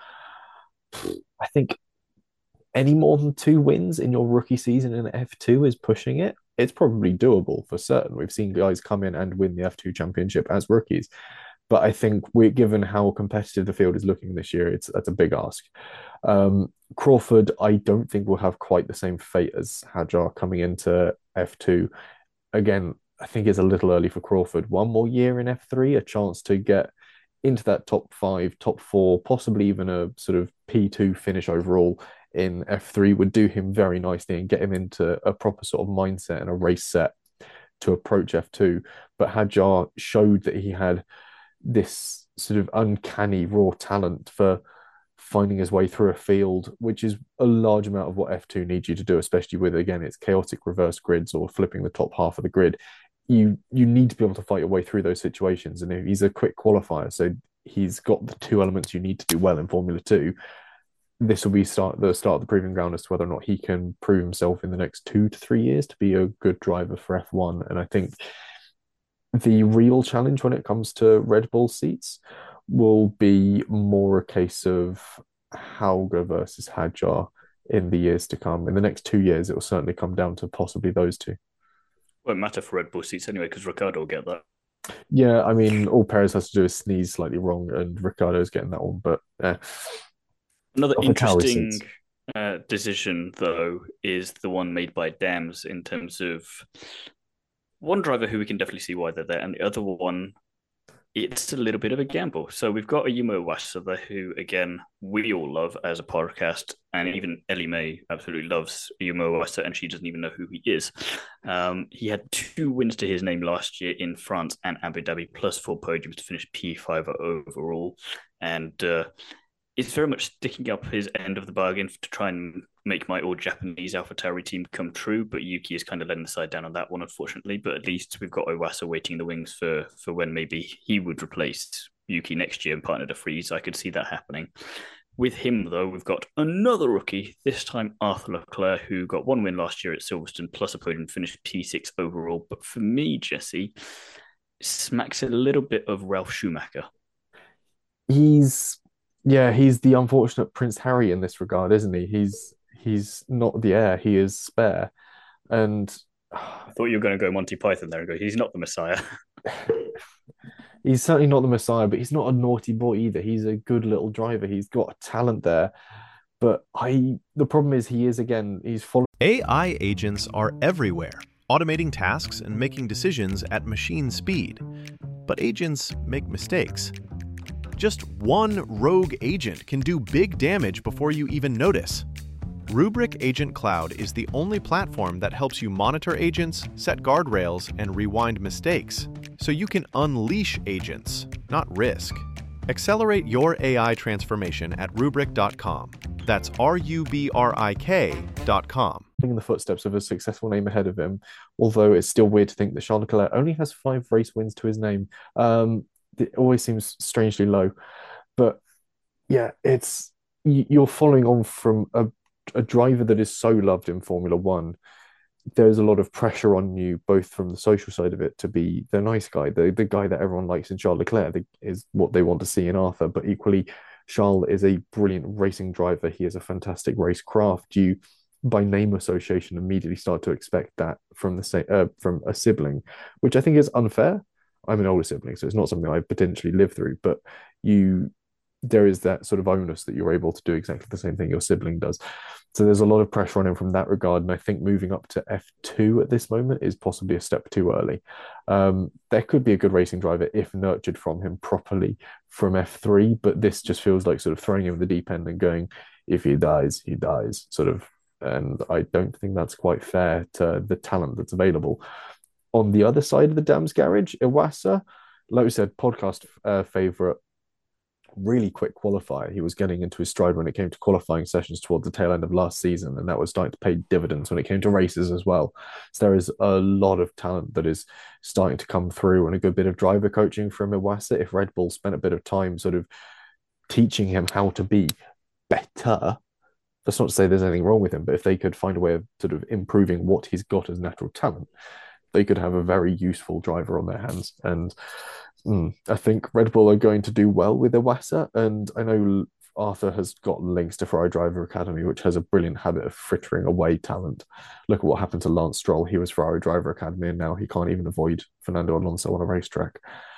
I think, any more than two wins in your rookie season in F two is pushing it. It's probably doable for certain. We've seen guys come in and win the F two championship as rookies. But I think we're given how competitive the field is looking this year, it's that's a big ask. Um, Crawford, I don't think will have quite the same fate as Hadjar coming into F two. Again, I think it's a little early for Crawford. One more year in F three, a chance to get into that top five, top four, possibly even a sort of P two finish overall in F three would do him very nicely and get him into a proper sort of mindset and a race set to approach F two. But Hadjar showed that he had this sort of uncanny raw talent for finding his way through a field, which is a large amount of what F two needs you to do, especially with, again, it's chaotic reverse grids or flipping the top half of the grid. You you need to be able to fight your way through those situations. And he's a quick qualifier, so he's got the two elements you need to do well in Formula Two. This will be start the start of the proving ground as to whether or not he can prove himself in the next two to three years to be a good driver for F one. And I think the real challenge when it comes to Red Bull seats will be more a case of Hauger versus Hadjar in the years to come. In the next two years, it will certainly come down to possibly those two. Won't matter for Red Bull seats anyway, because Ricciardo will get that. Yeah, I mean, all Perez has to do is sneeze slightly wrong, and Ricciardo's getting that one. But eh. Another interesting uh, decision, though, is the one made by Dams in terms of one driver who we can definitely see why they're there, and the other one it's a little bit of a gamble. So we've got a Yumo Iwasa, who, again, we all love as a podcast, and even Ellie May absolutely loves Yumo Iwasa, and she doesn't even know who he is. Um, he had two wins to his name last year in France and Abu Dhabi, plus four podiums to finish P five overall. And uh, it's very much sticking up his end of the bargain to try and make my all Japanese AlphaTauri team come true. But Yuki is kind of letting the side down on that one, unfortunately. But at least we've got Iwasa waiting in the wings for, for when maybe he would replace Yuki next year and partner to Freeze. I could see that happening. With him, though, we've got another rookie, this time Arthur Leclerc, who got one win last year at Silverstone, plus a podium, finished P six overall. But for me, Jesse, smacks a little bit of Ralf Schumacher. He's, yeah, he's the unfortunate Prince Harry in this regard, isn't he? He's he's not the heir, he is spare. And I thought you were going to go Monty Python there and go, he's not the Messiah. He's certainly not the Messiah, but he's not a naughty boy either. He's a good little driver. He's got talent there. But I, the problem is he is, again, he's following. A I agents are everywhere, automating tasks and making decisions at machine speed. But agents make mistakes. Just one rogue agent can do big damage before you even notice. Rubrik Agent Cloud is the only platform that helps you monitor agents, set guardrails, and rewind mistakes, so you can unleash agents, not risk. Accelerate your A I transformation at rubrik dot com. That's R U B R I K dot com. In the footsteps of a successful name ahead of him, although it's still weird to think that Charles Leclerc only has five race wins to his name. Um, it always seems strangely low. But yeah, it's you're following on from a a driver that is so loved in Formula One. There's a lot of pressure on you, both from the social side of it, to be the nice guy, the, the guy that everyone likes in Charles Leclerc the, is what they want to see in Arthur. But equally, Charles is a brilliant racing driver. He is a fantastic racecraft. You, by name association, immediately start to expect that from the same uh, from a sibling, which I think is unfair. I'm an older sibling, so it's not something I potentially live through. But you, there is that sort of onus that you're able to do exactly the same thing your sibling does. So there's a lot of pressure on him from that regard. And I think moving up to F two at this moment is possibly a step too early. Um, there could be a good racing driver if nurtured from him properly from F three, but this just feels like sort of throwing him in the deep end and going, if he dies, he dies, sort of. And I don't think that's quite fair to the talent that's available. On the other side of the Dams Garage, Iwasa, like we said, podcast uh, favourite, really quick qualifier. He was getting into his stride when it came to qualifying sessions towards the tail end of last season, and that was starting to pay dividends when it came to races as well. So there is a lot of talent that is starting to come through, and a good bit of driver coaching from Iwasa. If Red Bull spent a bit of time sort of teaching him how to be better, that's not to say there's anything wrong with him, but if they could find a way of sort of improving what he's got as natural talent, they could have a very useful driver on their hands. And mm, I think Red Bull are going to do well with Iwasa. And I know Arthur has got links to Ferrari Driver Academy, which has a brilliant habit of frittering away talent. Look at what happened to Lance Stroll. He was Ferrari Driver Academy, and now he can't even avoid Fernando Alonso on a racetrack.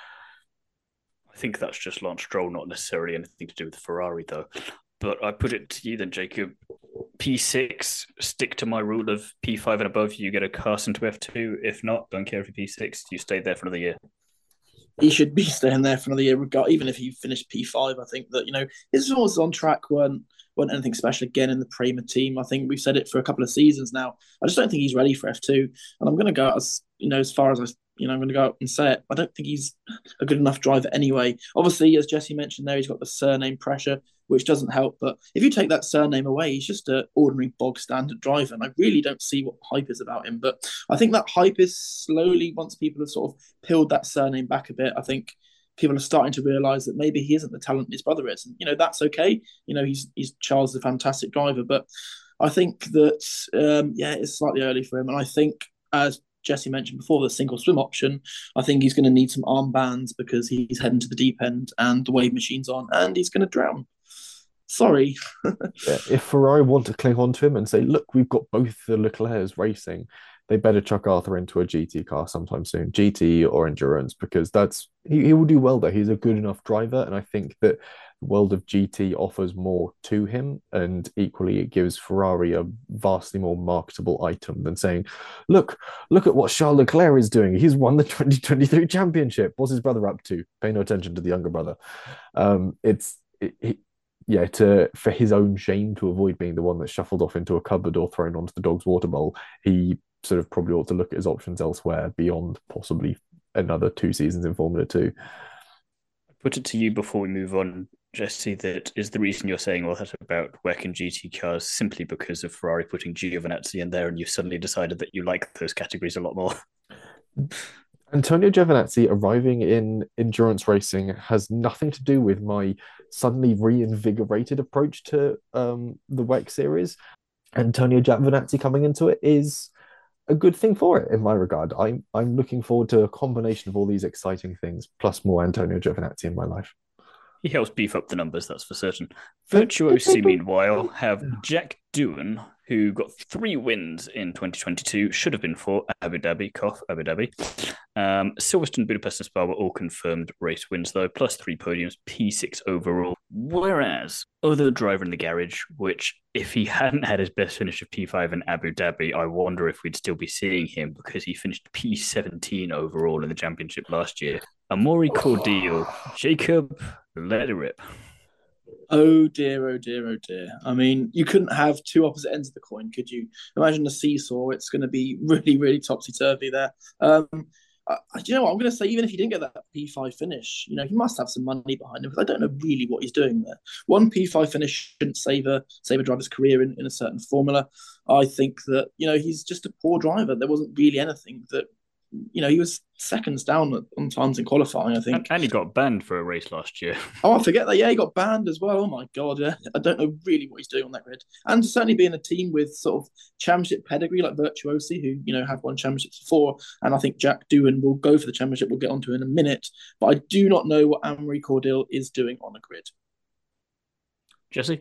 I think that's just Lance Stroll, not necessarily anything to do with Ferrari, though. But I put it to you then, Jacob. P six, stick to my rule of P five and above, you get a cast into F two. If not, don't care if you're P six, you stay there for another year. He should be staying there for another year, regard even if he finished P five. I think that, you know, his results on track weren't, weren't anything special again in the Prema team. I think we've said it for a couple of seasons now. I just don't think he's ready for F two. And I'm going to go out as, you know, as far as I, you know, I'm going to go out and say it. I don't think he's a good enough driver anyway. Obviously, as Jesse mentioned there, he's got the surname pressure, which doesn't help. But if you take that surname away, he's just an ordinary bog standard driver. And I really don't see what hype is about him. But I think that hype is slowly, once people have sort of peeled that surname back a bit, I think people are starting to realise that maybe he isn't the talent his brother is. And, you know, that's okay. You know, he's, he's Charles is a fantastic driver. But I think that, um, yeah, it's slightly early for him. And I think, as Jesse mentioned before, the single swim option, I think he's going to need some armbands because he's heading to the deep end and the wave machine's on and he's going to drown. Sorry. Yeah, if Ferrari want to cling on to him and say, look, we've got both the Leclercs racing, they better chuck Arthur into a G T car sometime soon, G T or endurance, because that's he, he will do well there. He's a good enough driver, and I think that the world of G T offers more to him, and equally it gives Ferrari a vastly more marketable item than saying, look, look at what Charles Leclerc is doing. He's won the twenty twenty-three championship. What's his brother up to? Pay no attention to the younger brother. Um, it's it, it, yeah, to for his own shame, to avoid being the one that's shuffled off into a cupboard or thrown onto the dog's water bowl, he sort of probably ought to look at his options elsewhere beyond possibly another two seasons in Formula Two. Put it to you before we move on, Jesse, that is the reason you're saying all that about W E C and G T cars simply because of Ferrari putting Giovinazzi in there and you've suddenly decided that you like those categories a lot more. Antonio Giovinazzi arriving in endurance racing has nothing to do with my suddenly reinvigorated approach to um, the W E C series. Antonio Giovinazzi coming into it is a good thing for it in my regard. I'm I'm looking forward to a combination of all these exciting things, plus more Antonio Giovinazzi in my life. He helps beef up the numbers, that's for certain. Virtuosi, meanwhile, have Jack Doohan, who got three wins in twenty twenty-two, should have been four, Abu Dhabi, cough, Abu Dhabi. Um, Silverstone, Budapest and Spa were all confirmed race wins, though, plus three podiums, P six overall. Whereas, other driver in the garage, which if he hadn't had his best finish of P five in Abu Dhabi, I wonder if we'd still be seeing him because he finished P seventeen overall in the championship last year. Amaury Cordial, Jacob, let it rip. Oh dear, oh dear, oh dear. I mean, you couldn't have two opposite ends of the coin, could you? Imagine a seesaw. It's going to be really, really topsy-turvy there. Um, I, do you know what? I'm going to say, even if he didn't get that P five finish, you know, he must have some money behind him because I don't know really what he's doing there. One P five finish shouldn't save a, save a driver's career in, in a certain formula. I think that, you know, he's just a poor driver. There wasn't really anything that, you know, he was seconds down on times in qualifying, I think. And, and he got banned for a race last year. Oh, I forget that. Yeah, he got banned as well. Oh, my God. Yeah. I don't know really what he's doing on that grid. And to certainly be in a team with sort of championship pedigree like Virtuosi, who, you know, have won championships before. And I think Jack Doohan will go for the championship. We'll get onto in a minute. But I do not know what Amaury Cordial is doing on a grid. Jesse?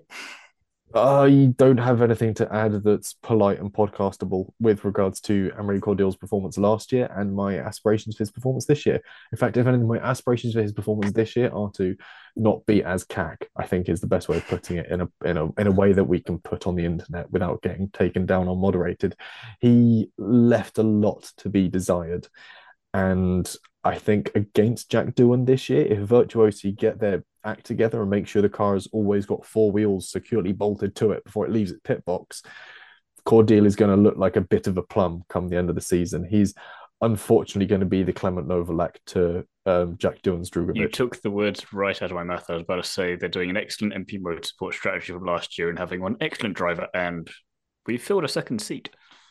I don't have anything to add that's polite and podcastable with regards to Amaury Cordial's performance last year and my aspirations for his performance this year. In fact, if anything, my aspirations for his performance this year are to not be as cack, I think is the best way of putting it in a in a in a way that we can put on the internet without getting taken down or moderated. He left a lot to be desired. And I think against Jack Doohan this year, if Virtuosi get their act together and make sure the car has always got four wheels securely bolted to it before it leaves its pit box, Cordial is going to look like a bit of a plum come the end of the season. He's unfortunately going to be the Clement Novalak to um, Jack Doohan's Drugovich. You took the words right out of my mouth. I was about to say they're doing an excellent M P Motorsport strategy from last year and having one excellent driver, and we filled a second seat.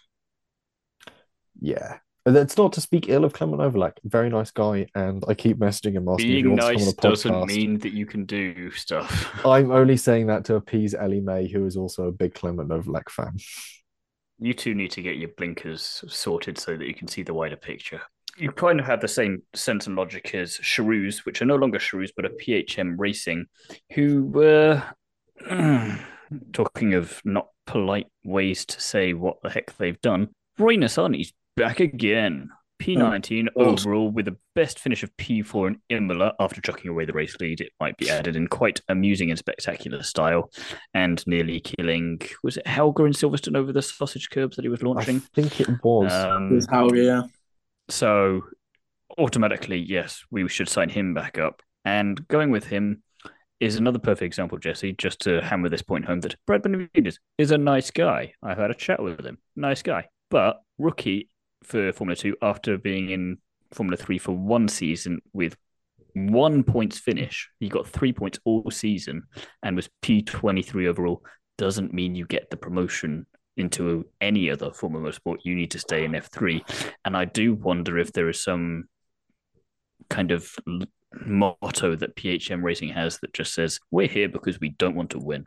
Yeah. That's not to speak ill of Clement Novalak. Very nice guy, and I keep messaging him asking if he Being wants to come on nice a podcast. doesn't mean that you can do stuff. I'm only saying that to appease Ellie May, who is also a big Clement Novalak fan. You two need to get your blinkers sorted so that you can see the wider picture. You kind of have the same sense and logic as Charouz, which are no longer Charouz, but a P H M Racing, who were, uh, talking of not polite ways to say what the heck they've done, Roy Nissany's back again. P nineteen oh, overall with the best finish of P four in Imola after chucking away the race lead. It might be added in quite amusing and spectacular style, and nearly killing, was it Helga in Silverstone over the sausage curbs that he was launching? I think it was. Um, It was Helga, yeah. So automatically, yes, we should sign him back up. And going with him is another perfect example, Jesse, just to hammer this point home, that Brad Benavides is a nice guy. I've had a chat with him. Nice guy. But rookie for Formula two after being in Formula three for one season with one points finish. He got three points all season and was P twenty-three overall. Doesn't mean you get the promotion into any other form of motorsport. You need to stay in F three. And I do wonder if there is some kind of motto that P H M Racing has that just says, we're here because we don't want to win.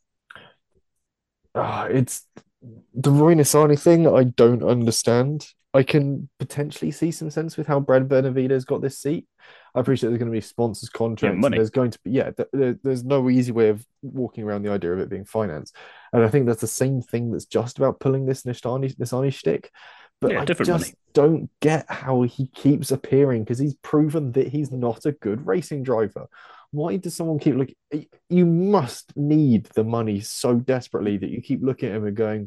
Uh, it's the Roy Nissany thing I don't understand. I can potentially see some sense with how Brad Benavides got this seat. I appreciate there's going to be sponsors contracts. money. There's going to be, yeah, th- there's no easy way of walking around the idea of it being finance. And I think that's the same thing that's just about pulling this Nissani, Nissani shtick. But Yeah, I different just money. don't get how he keeps appearing because he's proven that he's not a good racing driver. Why does someone keep looking? You must need the money so desperately that you keep looking at him and going,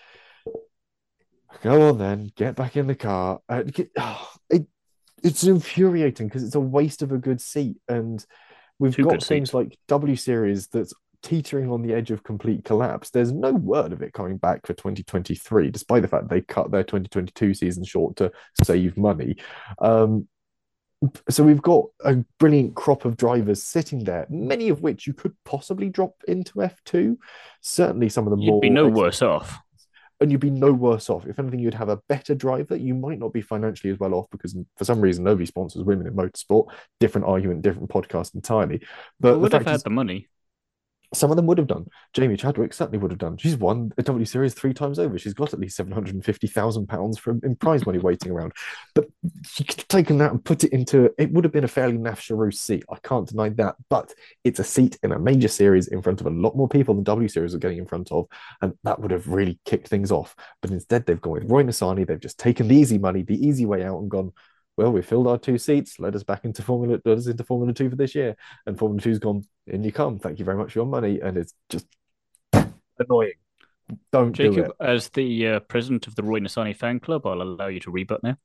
go on then, get back in the car. Uh, get- oh, it, it's infuriating because it's a waste of a good seat. And we've Two got good things seats. like W Series that's teetering on the edge of complete collapse. There's no word of it coming back for twenty twenty-three, despite the fact they cut their twenty twenty-two season short to save money. Um, so we've got a brilliant crop of drivers sitting there, many of which you could possibly drop into F two. Certainly some of the You'd more be no worse off. and you'd be no worse off. If anything, you'd have a better driver. You might not be financially as well off because for some reason nobody sponsors women in motorsport. Different argument, different podcast entirely. But But the would have fact had is, the money. some of them would have done. Jamie Chadwick certainly would have done. She's won a W Series three times over. She's got at least seven hundred fifty thousand pounds from in prize money waiting around. But she could have taken that and put it into, it would have been a fairly naff Charoux seat. I can't deny that. But it's a seat in a major series in front of a lot more people than W Series are getting in front of. And that would have really kicked things off. But instead, they've gone with Roy Nissany. They've just taken the easy money, the easy way out and gone, well, we filled our two seats. Let us back into Formula. Let us into Formula Two for this year. And Formula Two's gone. In you come. Thank you very much for your money. And it's just annoying. Don't do Jacob, it. as the uh, president of the Roy Nissany fan club, I'll allow you to rebut now.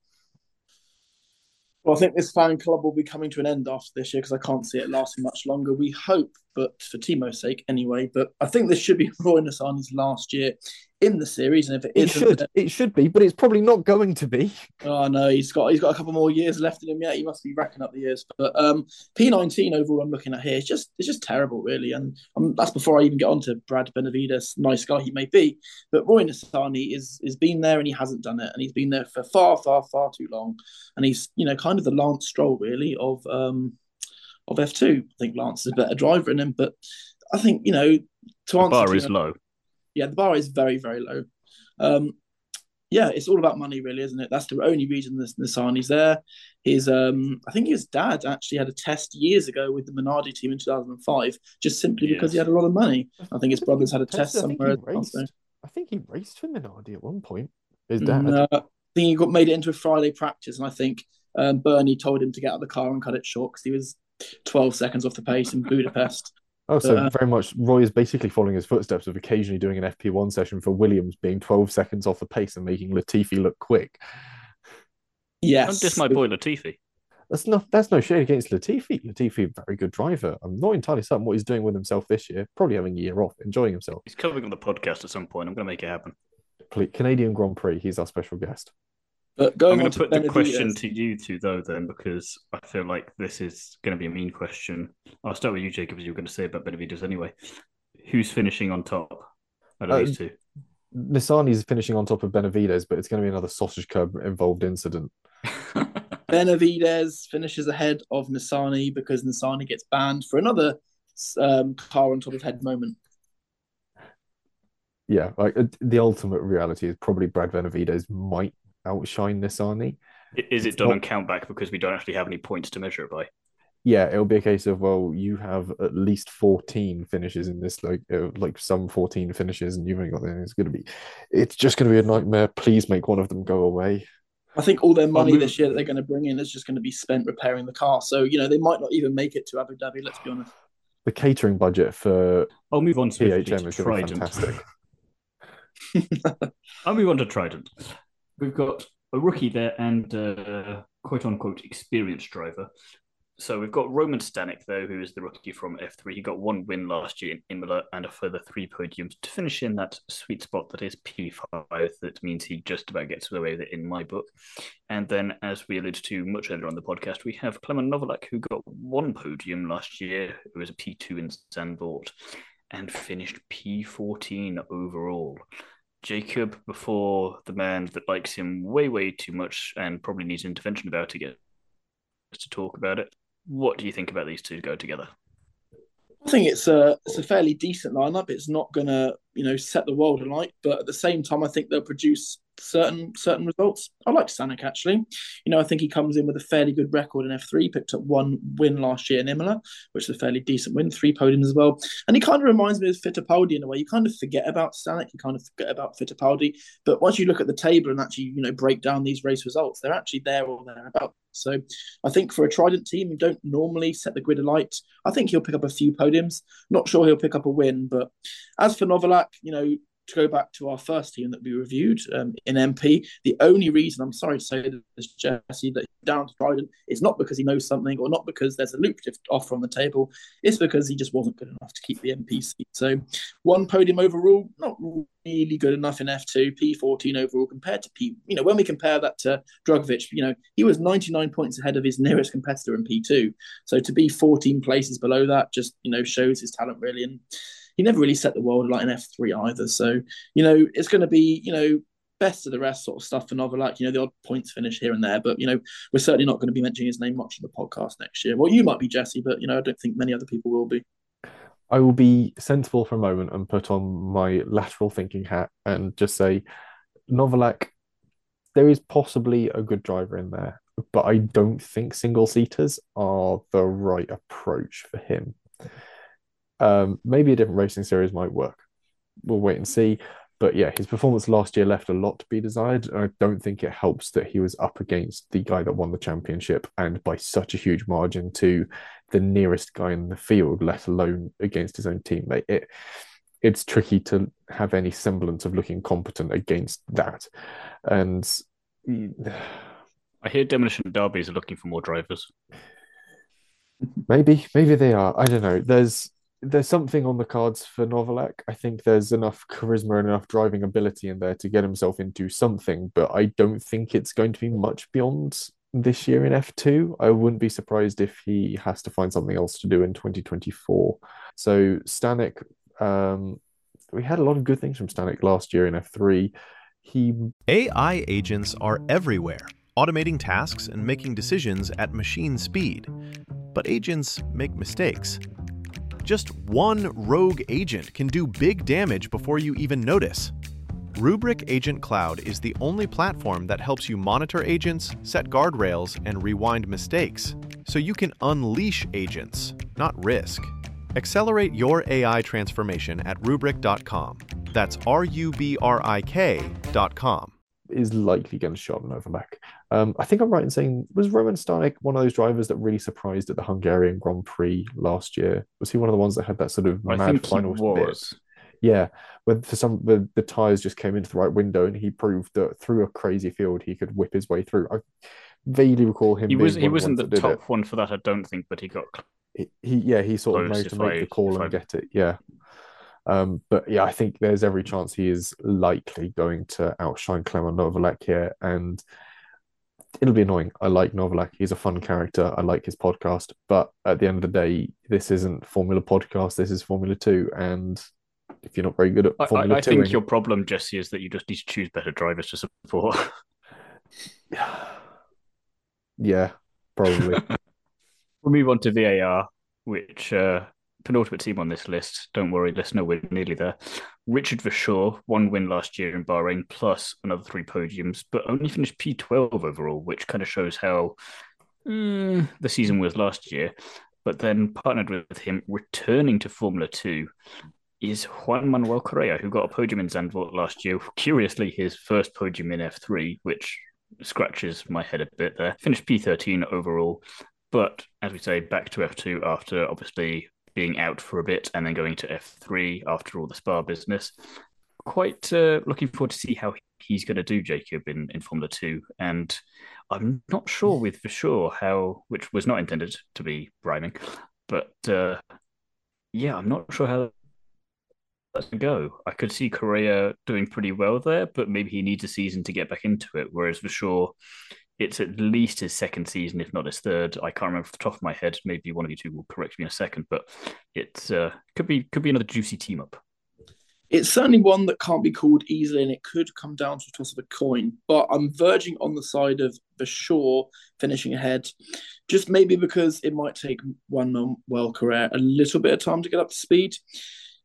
Well, I think this fan club will be coming to an end after this year because I can't see it lasting much longer. We hope, but for Timo's sake anyway. But I think this should be Roy Nissany's last year in the series, and if it It isn't, should. then- It should be, but it's probably not going to be. oh no, he's got he's got a couple more years left in him yet. He must be racking up the years. But um, P nineteen overall, I'm looking at here. It's just it's just terrible, really. And um, that's before I even get on to Brad Benavides, nice guy he may be. But Roy Nissany is is been there and he hasn't done it, and he's been there for far, far, far too long. And he's you know kind of the Lance Stroll really of um of F two. I think Lance is a better driver in him, but I think you know to The answer bar to, is low. yeah, the bar is very, very low. Um, yeah, it's all about money, really, isn't it? That's the only reason this Nissany's there. His, um, I think his dad actually had a test years ago with the Minardi team in two thousand five, just simply because he Yes. had a lot of money. I think his brothers had a Test- test I think somewhere. he else, raced. so. I think he raced for Minardi at one point. His dad. No, I think he got made it into a Friday practice, and I think um, Bernie told him to get out of the car and cut it short because he was twelve seconds off the pace in Budapest. Oh, so Uh, very much Roy is basically following his footsteps of occasionally doing an F P one session for Williams, being twelve seconds off the pace and making Latifi look quick. Yes, Don't diss my boy Latifi. That's not that's no shade against Latifi. Latifi, very good driver. I'm not entirely certain what he's doing with himself this year. Probably having a year off, enjoying himself. He's coming on the podcast at some point. I'm going to make it happen. Ple- Canadian Grand Prix, he's our special guest. But going I'm on going to to put the question Benavides, to you two, though, then, because I feel like this is going to be a mean question. I'll start with you, Jacob, as you were going to say about Benavides anyway. Who's finishing on top out of Uh, these two? Nissany's finishing on top of Benavides, but it's going to be another sausage curb involved incident. Benavides finishes ahead of Nissany because Nissany gets banned for another um, car on top of head moment. Yeah, like uh, the ultimate reality is probably Brad Benavides might outshine Nissany. Is it It's done not- on countback because we don't actually have any points to measure it by? Yeah, it'll be a case of, well, you have at least fourteen finishes in this, like uh, like some fourteen finishes, and you've only got them. It's going to be, it's just going to be a nightmare. Please make one of them go away. I think all their money move- this year that they're going to bring in is just going to be spent repairing the car. So, you know, they might not even make it to Abu Dhabi, let's be honest. The catering budget for I'll move on P swiftly H M to is going to be Trident. fantastic. I'll move on to Trident. We've got a rookie there and a quote-unquote experienced driver. So we've got Roman Stanek, though, who is the rookie from F three. He got one win last year in Imola and a further three podiums to finish in that sweet spot that is P five. That means he just about gets away with it in my book. And then, as we alluded to much earlier on the podcast, we have Clement Novalak, who got one podium last year, who was a P two in Zandvoort, and finished P fourteen overall. Jacob, before the man that likes him way, way too much and probably needs intervention about it, gets to talk about it. What do you think about these two go together? I think it's a it's a fairly decent lineup. It's not going to you know set the world alight, but at the same time, I think they'll produce certain certain results. I like Stanek actually. You know, I think he comes in with a fairly good record in F three. Picked up one win last year in Imola, which is a fairly decent win. Three podiums as well. And he kind of reminds me of Fittipaldi in a way. You kind of forget about Stanek. You kind of forget about Fittipaldi. But once you look at the table and actually, you know, break down these race results, they're actually there or thereabouts. So I think for a Trident team who don't normally set the grid alight, I think he'll pick up a few podiums. Not sure he'll pick up a win, but as for Novalak, you know, to go back to our first team that we reviewed um, in M P, the only reason, I'm sorry to say this, Jesse, that he's down to Trident is not because he knows something or not because there's a lucrative offer on the table. It's because he just wasn't good enough to keep the M P seat. So one podium overall, not really good enough in F two, P fourteen overall compared to P. You know, when we compare that to Drugovich, you know, he was ninety-nine points ahead of his nearest competitor in P two. So to be fourteen places below that just, you know, shows his talent really. And he never really set the world alight in F three either. So, you know, it's going to be, you know, best of the rest sort of stuff for Novalak, you know, the odd points finish here and there. But, you know, we're certainly not going to be mentioning his name much on the podcast next year. Well, you might be, Jesse, but, you know, I don't think many other people will be. I will be sensible for a moment and put on my lateral thinking hat and just say, Novalak, there is possibly a good driver in there, but I don't think single-seaters are the right approach for him. Um, maybe a different racing series might work. We'll wait and see. But yeah, his performance last year left a lot to be desired. And I don't think it helps that he was up against the guy that won the championship and by such a huge margin to the nearest guy in the field, let alone against his own teammate. It, it's tricky to have any semblance of looking competent against that. And I hear Demolition Derbies are looking for more drivers. Maybe, maybe they are. I don't know. There's there's something on the cards for Novalak. I think there's enough charisma and enough driving ability in there to get himself into something, but I don't think it's going to be much beyond this year in F two. I wouldn't be surprised if he has to find something else to do in twenty twenty-four. So Stanek, um, we had a lot of good things from Stanek last year in F three. He A I agents are everywhere, automating tasks and making decisions at machine speed. But agents make mistakes. Just one rogue agent can do big damage before you even notice. Rubrik Agent Cloud is the only platform that helps you monitor agents, set guardrails, and rewind mistakes, so you can unleash agents, not risk. Accelerate your A I transformation at rubrik dot com. That's R U B R I K dot com. Is likely going to shot an Novalak. Um, I think I'm right in saying, was Roman Stanek one of those drivers that really surprised at the Hungarian Grand Prix last year? Was he one of the ones that had that sort of I mad think final he was. bit? Yeah, when for some the, the tires just came into the right window and he proved that through a crazy field he could whip his way through. I vaguely recall him. He was he being one of wasn't the the ones that did top it. one for that, I don't think, but he got He, he yeah he sort of close managed if to make I- the call if and I- get it. Yeah. Um, but yeah, I think there's every chance he is likely going to outshine Clement Novalak here, and it'll be annoying. I like Novalak; he's a fun character. I like his podcast, but at the end of the day, this isn't Formula Podcast. This is Formula Two, and if you're not very good at I, Formula I, I Two, think your problem, Jesse, is that you just need to choose better drivers to support. yeah, probably. We'll move on to V A R, which uh, penultimate team on this list. Don't worry, listener, we're nearly there. Richard Verschoor, one win last year in Bahrain, plus another three podiums, but only finished P twelve overall, which kind of shows how mm, the season was last year. But then partnered with him, returning to Formula Two, is Juan Manuel Correa, who got a podium in Zandvoort last year. Curiously, his first podium in F three, which scratches my head a bit there. Finished P thirteen overall. But as we say, back to F two after obviously being out for a bit and then going to F three after all the Spa business. Quite uh, looking forward to see how he's going to do, Jacob, in, in Formula two. And I'm not sure with for sure how, which was not intended to be rhyming, but uh, yeah, I'm not sure how that's going to go. I could see Correa doing pretty well there, but maybe he needs a season to get back into it. Whereas for sure, it's at least his second season, if not his third. I can't remember off the top of my head. Maybe one of you two will correct me in a second, but it uh, could be could be another juicy team up. It's certainly one that can't be called easily, and it could come down to a toss of a coin. But I'm verging on the side of Verschoor finishing ahead, just maybe because it might take Juan Manuel Correa a little bit of time to get up to speed.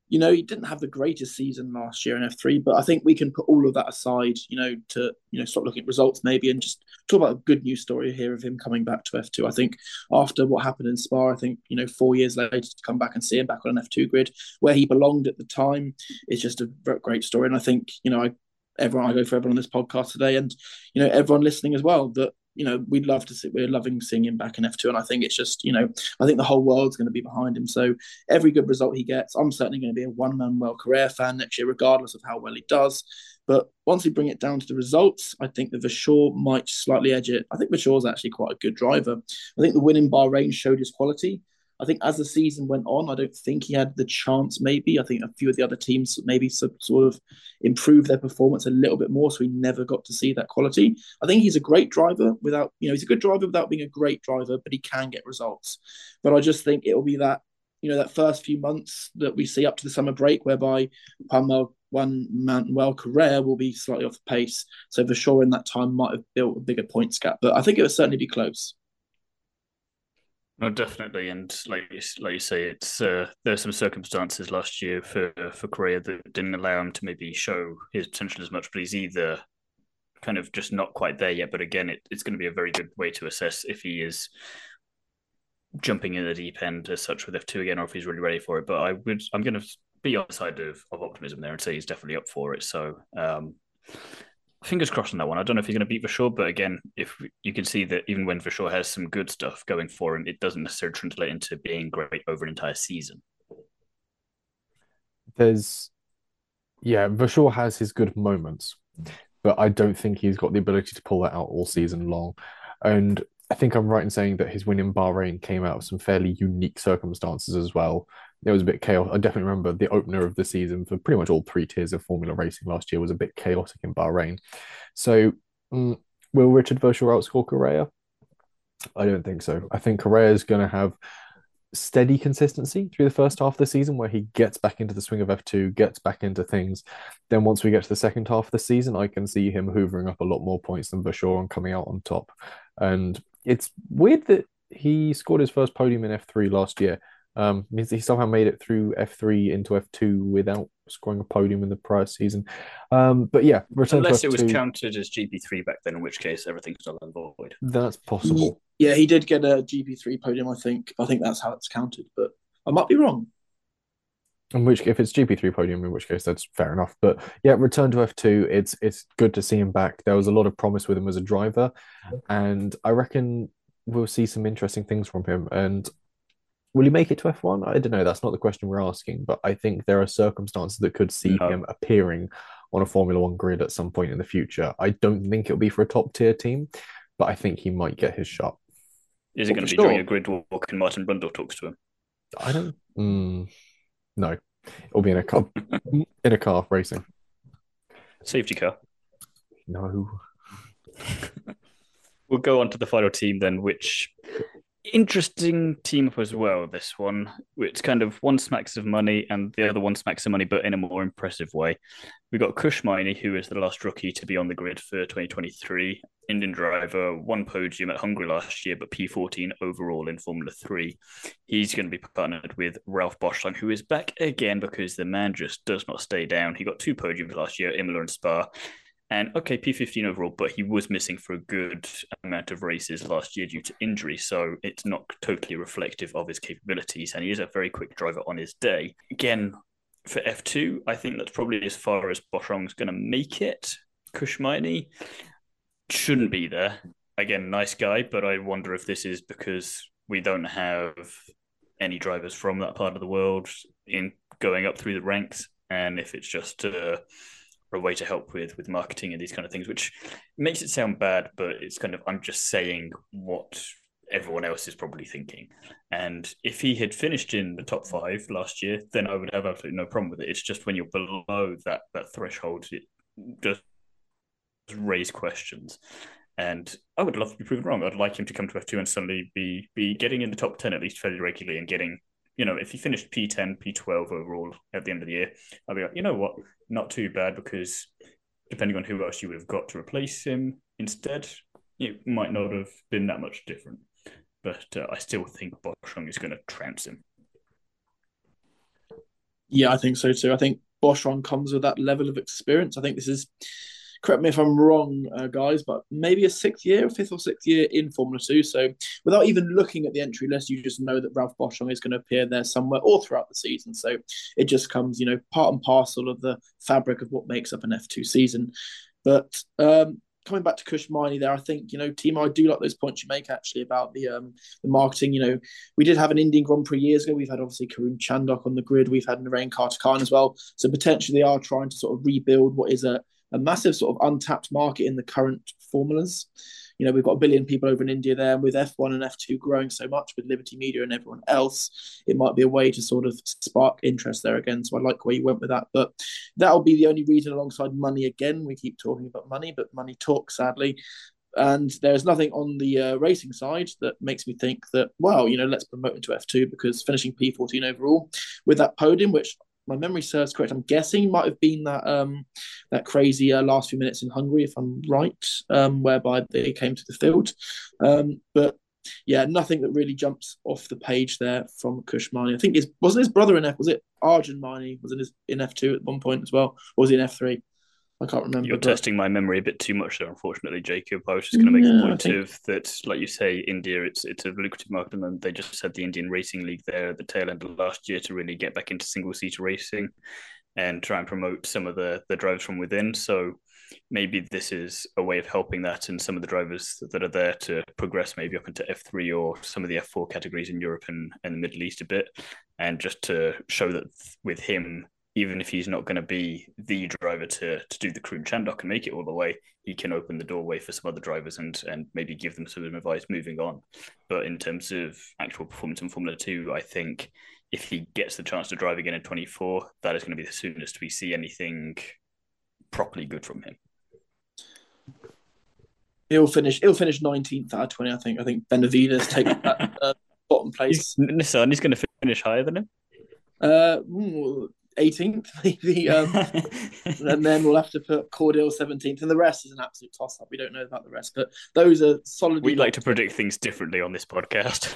you know, he didn't have the greatest season last year in F three, but I think we can put all of that aside, you know, to, you know, stop looking at results maybe and just talk about a good news story here of him coming back to F two. I think after what happened in Spa, I think, you know, four years later to come back and see him back on an F two grid where he belonged at the time is just a great story. And I think, you know, I, everyone, I go for everyone on this podcast today and, you know, everyone listening as well, that, you know, we'd love to see, we're loving seeing him back in F two. And I think it's just, you know, I think the whole world's going to be behind him. So every good result he gets, I'm certainly going to be a one Manuel Carrera fan next year, regardless of how well he does. But once we bring it down to the results, I think the Vershaw might slightly edge it. I think Vershaw's actually quite a good driver. I think the win in Bahrain showed his quality. I think as the season went on, I don't think he had the chance maybe. I think a few of the other teams maybe sort of improved their performance a little bit more, so we never got to see that quality. I think he's a great driver without, you know, he's a good driver without being a great driver, but he can get results. But I just think it'll be that, you know, that first few months that we see up to the summer break whereby Manuel one Manuel Carrera will be slightly off the pace. So Vershaw in that time might have built a bigger points gap, but I think it would certainly be close. No, definitely, and like you, like you say, it's uh, there's some circumstances last year for for Correa that didn't allow him to maybe show his potential as much. But he's either kind of just not quite there yet. But again, it, it's going to be a very good way to assess if he is jumping in the deep end as such with F two again, or if he's really ready for it. But I would, I'm going to be on the side of, of optimism there and say he's definitely up for it. So. Um, Fingers crossed on that one. I don't know if he's going to beat Vershaw, but again, if you can see that even when Vershaw has some good stuff going for him, it doesn't necessarily translate into being great over an entire season. There's, yeah, Vershaw has his good moments, but I don't think he's got the ability to pull that out all season long. And I think I'm right in saying that his win in Bahrain came out of some fairly unique circumstances as well. It was a bit chaotic. I definitely remember the opener of the season for pretty much all three tiers of Formula Racing last year was a bit chaotic in Bahrain. So, mm, will Richard Vershaw outscore Correa? I don't think so. I think Correa is going to have steady consistency through the first half of the season where he gets back into the swing of F two, gets back into things. Then once we get to the second half of the season, I can see him hoovering up a lot more points than Vershaw and coming out on top. And it's weird that he scored his first podium in F three last year. Um, means he somehow made it through F three into F two without scoring a podium in the prior season. Um, but yeah, return unless to it was F two, counted as G P three back then, in which case everything's null and void. that's possible. Yeah, he did get a G P three podium. I think. I think that's how it's counted, but I might be wrong. In which, if it's G P three podium, in which case that's fair enough. But yeah, return to F two. It's it's good to see him back. There was a lot of promise with him as a driver, and I reckon we'll see some interesting things from him. And will he make it to F one? I don't know. That's not the question we're asking, but I think there are circumstances that could see No. him appearing on a Formula One grid at some point in the future. I don't think it'll be for a top tier team, but I think he might get his shot. Is it Well, going to for be during sure. a grid walk and Martin Brundle talks to him? I don't. Mm, no, it'll be in a car. in a car racing. Safety car. No. We'll go on to the final team then, which interesting team up as well, this one. It's kind of one smacks of money and the other one smacks of money, but in a more impressive way. We've got Kush Maini, who is the last rookie to be on the grid for twenty twenty-three. Indian driver, one podium at Hungary last year, but P fourteen overall in Formula three. He's going to be partnered with Ralph Boschung, who is back again because the man just does not stay down. He got two podiums last year, Imola and Spa. And okay, P fifteen overall, but he was missing for a good amount of races last year due to injury. So it's not totally reflective of his capabilities. And he is a very quick driver on his day. Again, for F two, I think that's probably as far as Boschung's going to make it. Kush Maini shouldn't be there. Again, nice guy, but I wonder if this is because we don't have any drivers from that part of the world in going up through the ranks. And if it's just... Uh, or a way to help with with marketing and these kind of things, which makes it sound bad, but it's kind of, I'm just saying what everyone else is probably thinking. And if he had finished in the top five last year, then I would have absolutely no problem with it. It's just when you're below that that threshold, it does raise questions. And I would love to be proven wrong. I'd like him to come to F two and suddenly be be getting in the top ten at least fairly regularly and getting, you know, if he finished P ten, P twelve overall at the end of the year, I'd be like, you know what, not too bad, because depending on who else you would have got to replace him instead, it might not have been that much different. But uh, I still think Boschung is going to trounce him. Yeah, I think so too. I think Boschon comes with that level of experience. I think this is, correct me if I'm wrong, uh, guys, but maybe a sixth year, fifth or sixth year in Formula Two. So without even looking at the entry list, you just know that Ralph Boschung is going to appear there somewhere all throughout the season. So it just comes, you know, part and parcel of the fabric of what makes up an F two season. But um, coming back to Kushmani there, I think, you know, Timo, I do like those points you make actually about the um, the marketing. You know, we did have an Indian Grand Prix years ago. We've had obviously Karun Chandok on the grid. We've had Narain Karthik Khan as well. So potentially they are trying to sort of rebuild what is a a massive sort of untapped market in the current formulas. You know, we've got a billion people over in India there, and with F one and F two growing so much with Liberty Media and everyone else, it might be a way to sort of spark interest there again. So I like where you went with that. But that'll be the only reason alongside money again. We keep talking about money, but money talks, sadly. And there's nothing on the uh, racing side that makes me think that, well, you know, let's promote into F two, because finishing P fourteen overall with that podium, which my memory serves correct, I'm guessing might have been that um, that crazy uh, last few minutes in Hungary, if I'm right, um, whereby they came to the field. Um, but yeah, nothing that really jumps off the page there from Kushmani. I think his wasn't his brother in F. Was it Arjun Mani was in his in F two at one point as well, or was he in F three? I can't remember. You're but... testing my memory a bit too much there, unfortunately, Jacob. I was just going to make yeah, the point think... of that, like you say, India, it's it's a lucrative market, and they just had the Indian Racing League there at the tail end of last year to really get back into single-seater racing and try and promote some of the, the drivers from within. So maybe this is a way of helping that, and some of the drivers that are there to progress maybe up into F three or some of the F four categories in Europe and, and the Middle East a bit, and just to show that with him, even if he's not going to be the driver to to do the Karun Chandok and make it all the way, he can open the doorway for some other drivers and and maybe give them some advice moving on. But in terms of actual performance in Formula Two, I think if he gets the chance to drive again in twenty-four, that is going to be the soonest we see anything properly good from him. He'll finish. He'll finish nineteenth out of twenty. I think. I think Benavides take that uh, bottom place. Nissan, he's going to finish higher than him. Uh. Ooh, eighteenth, maybe, um, and then we'll have to put Cordell seventeenth, and the rest is an absolute toss-up. We don't know about the rest, but those are solid. We like to predict things differently on this podcast.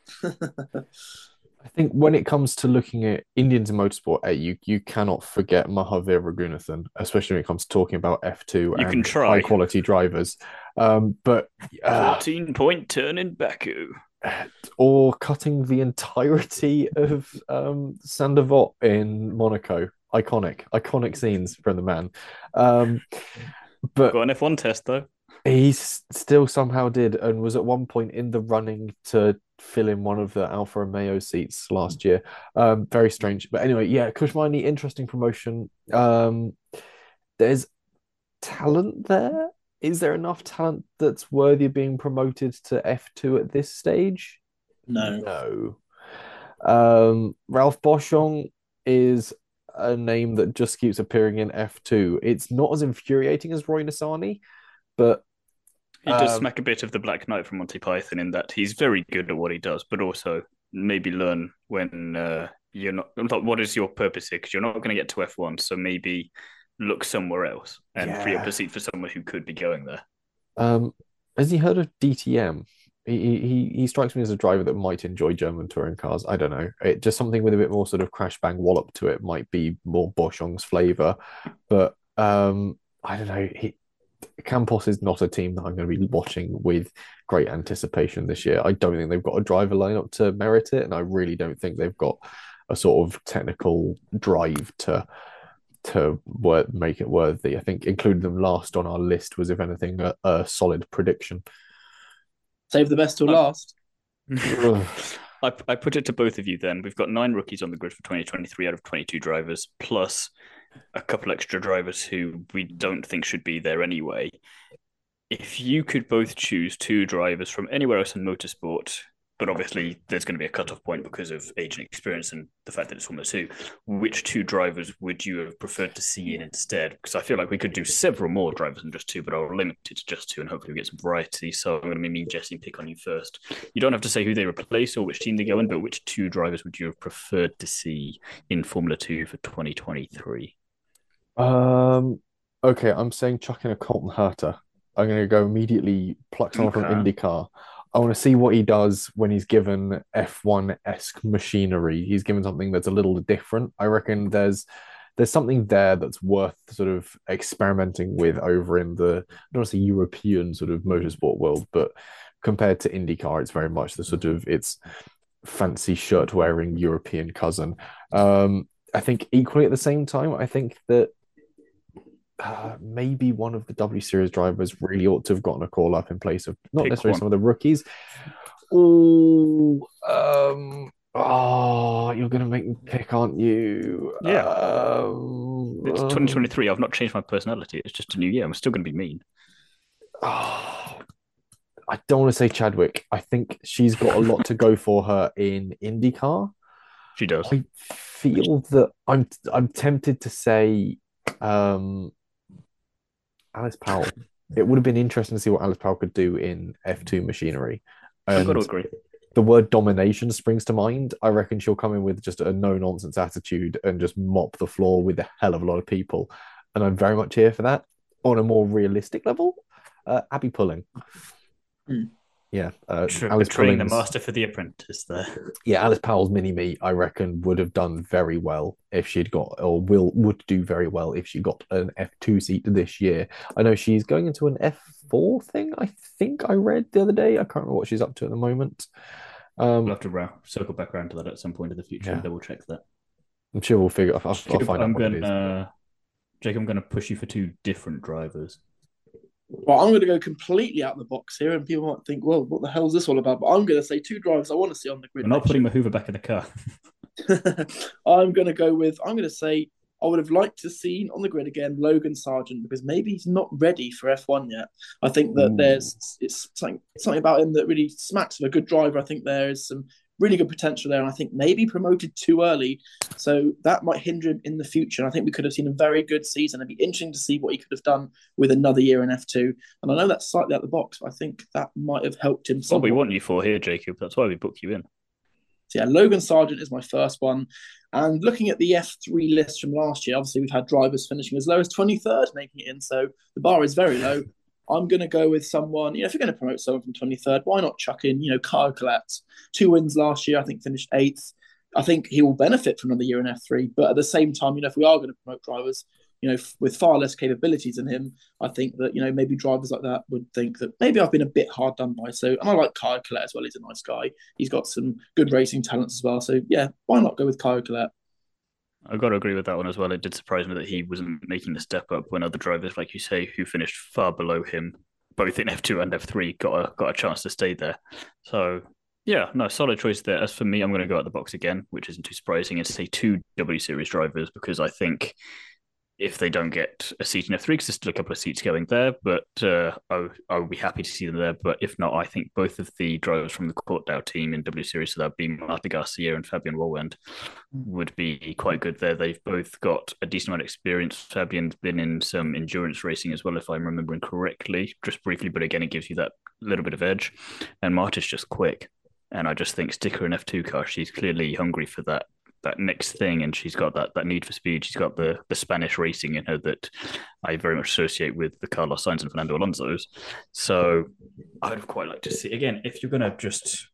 I think when it comes to looking at Indians in motorsport, eh, you you cannot forget Mahavir Raghunathan, especially when it comes to talking about F two you and can try. high-quality drivers. Um, but uh, fourteen-point turn in Baku. Or cutting the entirety of um, Sander Vot in Monaco. Iconic, iconic scenes from the man. Um, but got an F one test though. He still somehow did, and was at one point in the running to fill in one of the Alfa Romeo seats last year. Um, very strange, but anyway, yeah, Kushmani, interesting promotion. Um, there's talent there. Is there enough talent that's worthy of being promoted to F two at this stage? No. No. Um, Ralph Boschung is a name that just keeps appearing in F two. It's not as infuriating as Roy Nissany, but he does um, smack a bit of the Black Knight from Monty Python in that he's very good at what he does, but also maybe learn when uh, you're not. What is your purpose here? Because you're not going to get to F one, so maybe look somewhere else and yeah. free up a seat for someone who could be going there. Um, has he heard of D T M? He, he he strikes me as a driver that might enjoy German touring cars. I don't know. It just something with a bit more sort of crash bang wallop to it might be more Boschung's flavour. But um, I don't know. He, Campos is not a team that I'm going to be watching with great anticipation this year. I don't think they've got a driver lineup to merit it, and I really don't think they've got a sort of technical drive to to wor- make it worthy. I think including them last on our list was, if anything, a, a solid prediction. Save the best till last. I, I put it to both of you then. We've got nine rookies on the grid for twenty twenty-three out of twenty-two drivers, plus a couple extra drivers who we don't think should be there anyway. If you could both choose two drivers from anywhere else in motorsport, but obviously there's going to be a cutoff point because of age and experience and the fact that it's Formula Two, which two drivers would you have preferred to see in instead? Because I feel like we could do several more drivers than just two, but I'll limit it to just two and hopefully we get some variety. So I'm going to make me, Jesse, pick on you first. You don't have to say who they replace or which team they go in, but which two drivers would you have preferred to see in Formula Two for twenty twenty-three? Um, okay, I'm saying chuck in a Colton Herta. I'm going to go immediately pluck someone Okay. from IndyCar. I want to see what he does when he's given F one-esque machinery. He's given something that's a little different. I reckon there's there's something there that's worth sort of experimenting with over in the, I don't want to say European sort of motorsport world, but compared to IndyCar, it's very much the sort of it's fancy shirt wearing European cousin. Um, I think equally at the same time, I think that uh, maybe one of the W Series drivers really ought to have gotten a call up in place of not Pick necessarily one. some of the rookies. Oh, um, oh, you're going to make me pick, aren't you? Yeah. Um, It's um, twenty twenty-three. I've not changed my personality. It's just a new year. I'm still going to be mean. oh, I don't want to say Chadwick. I think she's got a lot to go for her in IndyCar. She does. I feel that I'm I'm tempted to say um, Alice Powell. It would have been interesting to see what Alice Powell could do in F two machinery. I've got to And agree. the word domination springs to mind. I reckon she'll come in with just a no-nonsense attitude and just mop the floor with a hell of a lot of people. And I'm very much here for that. On a more realistic level, uh, Abby Pulling. Hmm. Yeah, uh, Tra- Alice Betraying the Pulling's- master for the apprentice there. yeah, Alice Powell's mini me, I reckon, would have done very well if she'd got, or will would do very well if she got an F two seat this year. I know she's going into an F four thing, I think I read the other day. I can't remember what she's up to at the moment. Um, We'll have to ra- circle back around to that at some point in the future Yeah. and double check that. I'm sure we'll figure. I'll, I'll Jacob, find out I'm what it is. gonna, Jake, I'm going to push you for two different drivers. Well, I'm going to go completely out of the box here, and people might think, well, what the hell is this all about? But I'm going to say two drivers I want to see on the grid. We're not next putting Mahoover back in the car. year. I'm going to go with, I'm going to say, I would have liked to see on the grid again Logan Sargent, because maybe he's not ready for F one yet. I think that Ooh. there's it's something something about him that really smacks of a good driver. I think there is some really good potential there, and I think maybe promoted too early, so that might hinder him in the future. And I think we could have seen a very good season. It'd be interesting to see what he could have done with another year in F two. And I know that's slightly out the box, but I think that might have helped him. That's what we somewhat. want you for here, Jacob. That's why we booked you in. So yeah, Logan Sargent is my first one. And looking at the F three list from last year, obviously we've had drivers finishing as low as twenty-third making it in, so the bar is very low. I'm going to go with someone, you know, if you're going to promote someone from twenty-third, why not chuck in, you know, Kyle Collette? Two wins last year, I think finished eighth. I think he will benefit from another year in F three, but at the same time, you know, if we are going to promote drivers, you know, f- with far less capabilities than him, I think that, you know, maybe drivers like that would think that maybe I've been a bit hard done by. So, and I like Kyle Collette as well. He's a nice guy. He's got some good racing talents as well. So, yeah, why not go with Kyle Collette? I've got to agree with that one as well. It did surprise me that he wasn't making the step up when other drivers, like you say, who finished far below him, both in F two and F three, got a got a chance to stay there. So, yeah, no, solid choice there. As for me, I'm going to go out the box again, which isn't too surprising, and say two W Series drivers, because I think if they don't get a seat in F three, because there's still a couple of seats going there, but uh, I, I would be happy to see them there. But if not, I think both of the drivers from the Courtdow team in W Series, so that'd be Marta Garcia and Fabian Wohlwend, would be quite good there. They've both got a decent amount of experience. Fabian's been in some endurance racing as well, if I'm remembering correctly, just briefly, but again, it gives you that little bit of edge. And Marta's just quick. And I just think stick her in F two car. She's clearly hungry for that that next thing, and she's got that that need for speed. She's got the the Spanish racing in her that I very much associate with the Carlos Sainz and Fernando Alonso's. So I would have quite liked to see, again, if you're going to just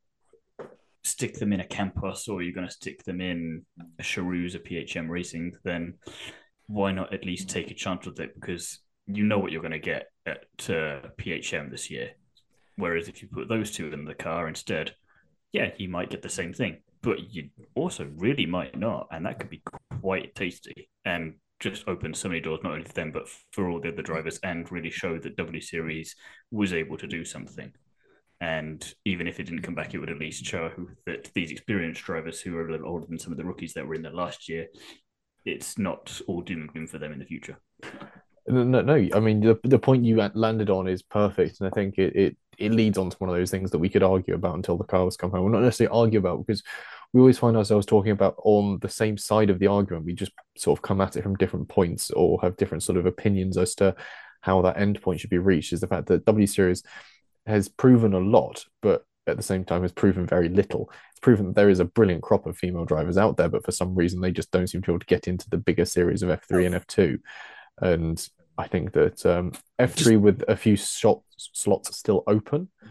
stick them in a Campos or you're going to stick them in a Charouz, a P H M Racing, then why not at least take a chance with it? Because you know what you're going to get at uh, P H M this year. Whereas if you put those two in the car instead, yeah, you might get the same thing. But you also really might not, and that could be quite tasty and just open so many doors, not only for them, but for all the other drivers, and really show that W Series was able to do something. And even if it didn't come back, it would at least show that these experienced drivers who are a little older than some of the rookies that were in there last year, it's not all doom and gloom for them in the future. No, no. I mean, the the point you landed on is perfect, and I think it, it it leads on to one of those things that we could argue about until the cars come home. Well, not necessarily argue about, because we always find ourselves talking about on the same side of the argument. We just sort of come at it from different points or have different sort of opinions as to how that end point should be reached. Is the fact that W Series has proven a lot, but at the same time has proven very little. It's proven that there is a brilliant crop of female drivers out there, but for some reason they just don't seem to be able to get into the bigger series of F three and F two. And I think that um, F three with a few shot, slots still open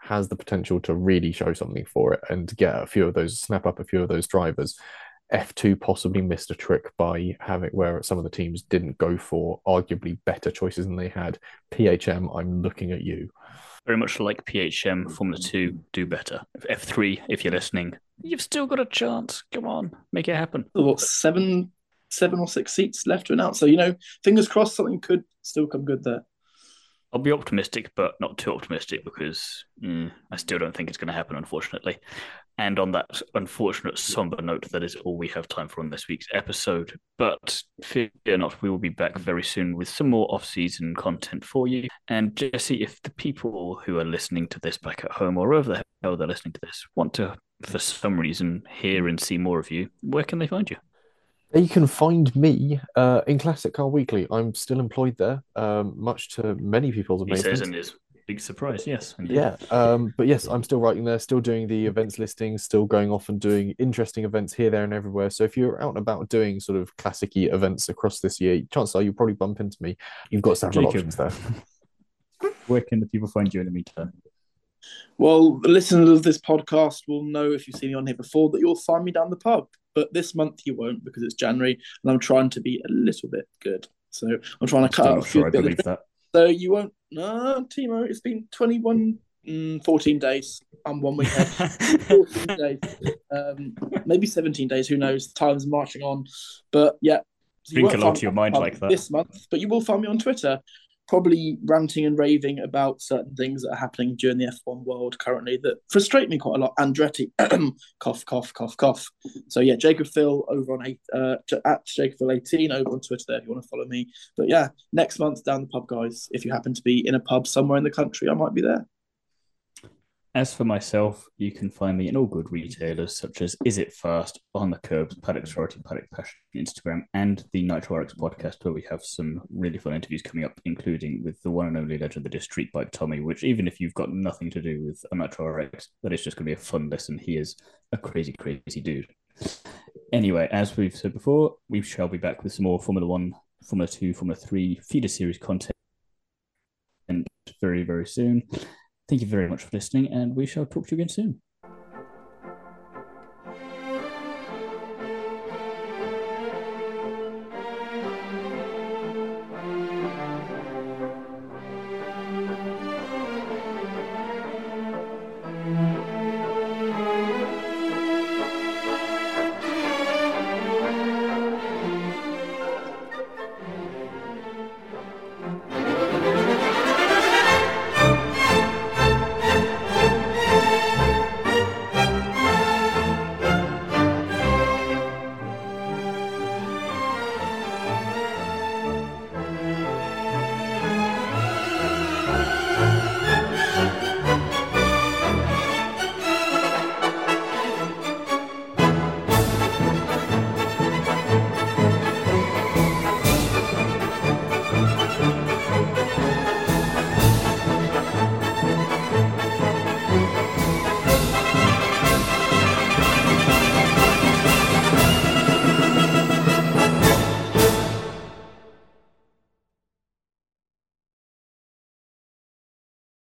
has the potential to really show something for it and get a few of those, snap up a few of those drivers. F two possibly missed a trick by having where some of the teams didn't go for arguably better choices than they had. P H M, I'm looking at you. Very much like P H M, Formula two, do better. F three, if you're listening, you've still got a chance. Come on, make it happen. What, seven, seven or six seats left to announce? So, you know, fingers crossed something could still come good there. I'll be optimistic, but not too optimistic because mm, I still don't think it's going to happen, unfortunately. And on that unfortunate somber note, that is all we have time for on this week's episode. But fear not, we will be back very soon with some more off-season content for you. And Jesse, if the people who are listening to this back at home or wherever the hell they're listening to this want to, for some reason, hear and see more of you, where can they find you? You can find me uh, in Classic Car Weekly. I'm still employed there, um, much to many people's amazement. He says in his big surprise, yes. Indeed. Yeah, um, but yes, I'm still writing there, still doing the events listings, still going off and doing interesting events here, there, and everywhere. So if you're out and about doing sort of classic-y events across this year, chances are you'll probably bump into me. You've got several Jacob, options there. Where can the people find you in the meantime? Well, the listeners of this podcast will know if you've seen me on here before that you'll find me down the pub. But this month you won't because it's January and I'm trying to be a little bit good. So I'm trying to cut out a few sure I believe that. So you won't. No, Timo, it's been twenty-one, mm, fourteen days. I'm one week ahead. fourteen days. Um, maybe seventeen days. Who knows? Time's marching on. But yeah. So Think a lot to your mind like that. This month, but you will find me on Twitter. Probably ranting and raving about certain things that are happening during the F one world currently that frustrate me quite a lot. Andretti, cough, cough, cough, cough. So yeah, Jacob Phil over on eight, uh, at Jacob Phil eighteen over on Twitter there if you want to follow me. But yeah, next month down the pub, guys. If you happen to be in a pub somewhere in the country, I might be there. As for myself, you can find me in all good retailers such as Is It Fast, On the Curbs, Paddock Sorority, Paddock Passion, Instagram, and the Nitro R X podcast, where we have some really fun interviews coming up, including with the one and only legend that is Street Bike Tommy, which even if you've got nothing to do with a Nitro R X, that is just going to be a fun listen. He is a crazy, crazy dude. Anyway, as we've said before, we shall be back with some more Formula One, Formula Two, Formula Three feeder series content very, very soon. Thank you very much for listening, and we shall talk to you again soon.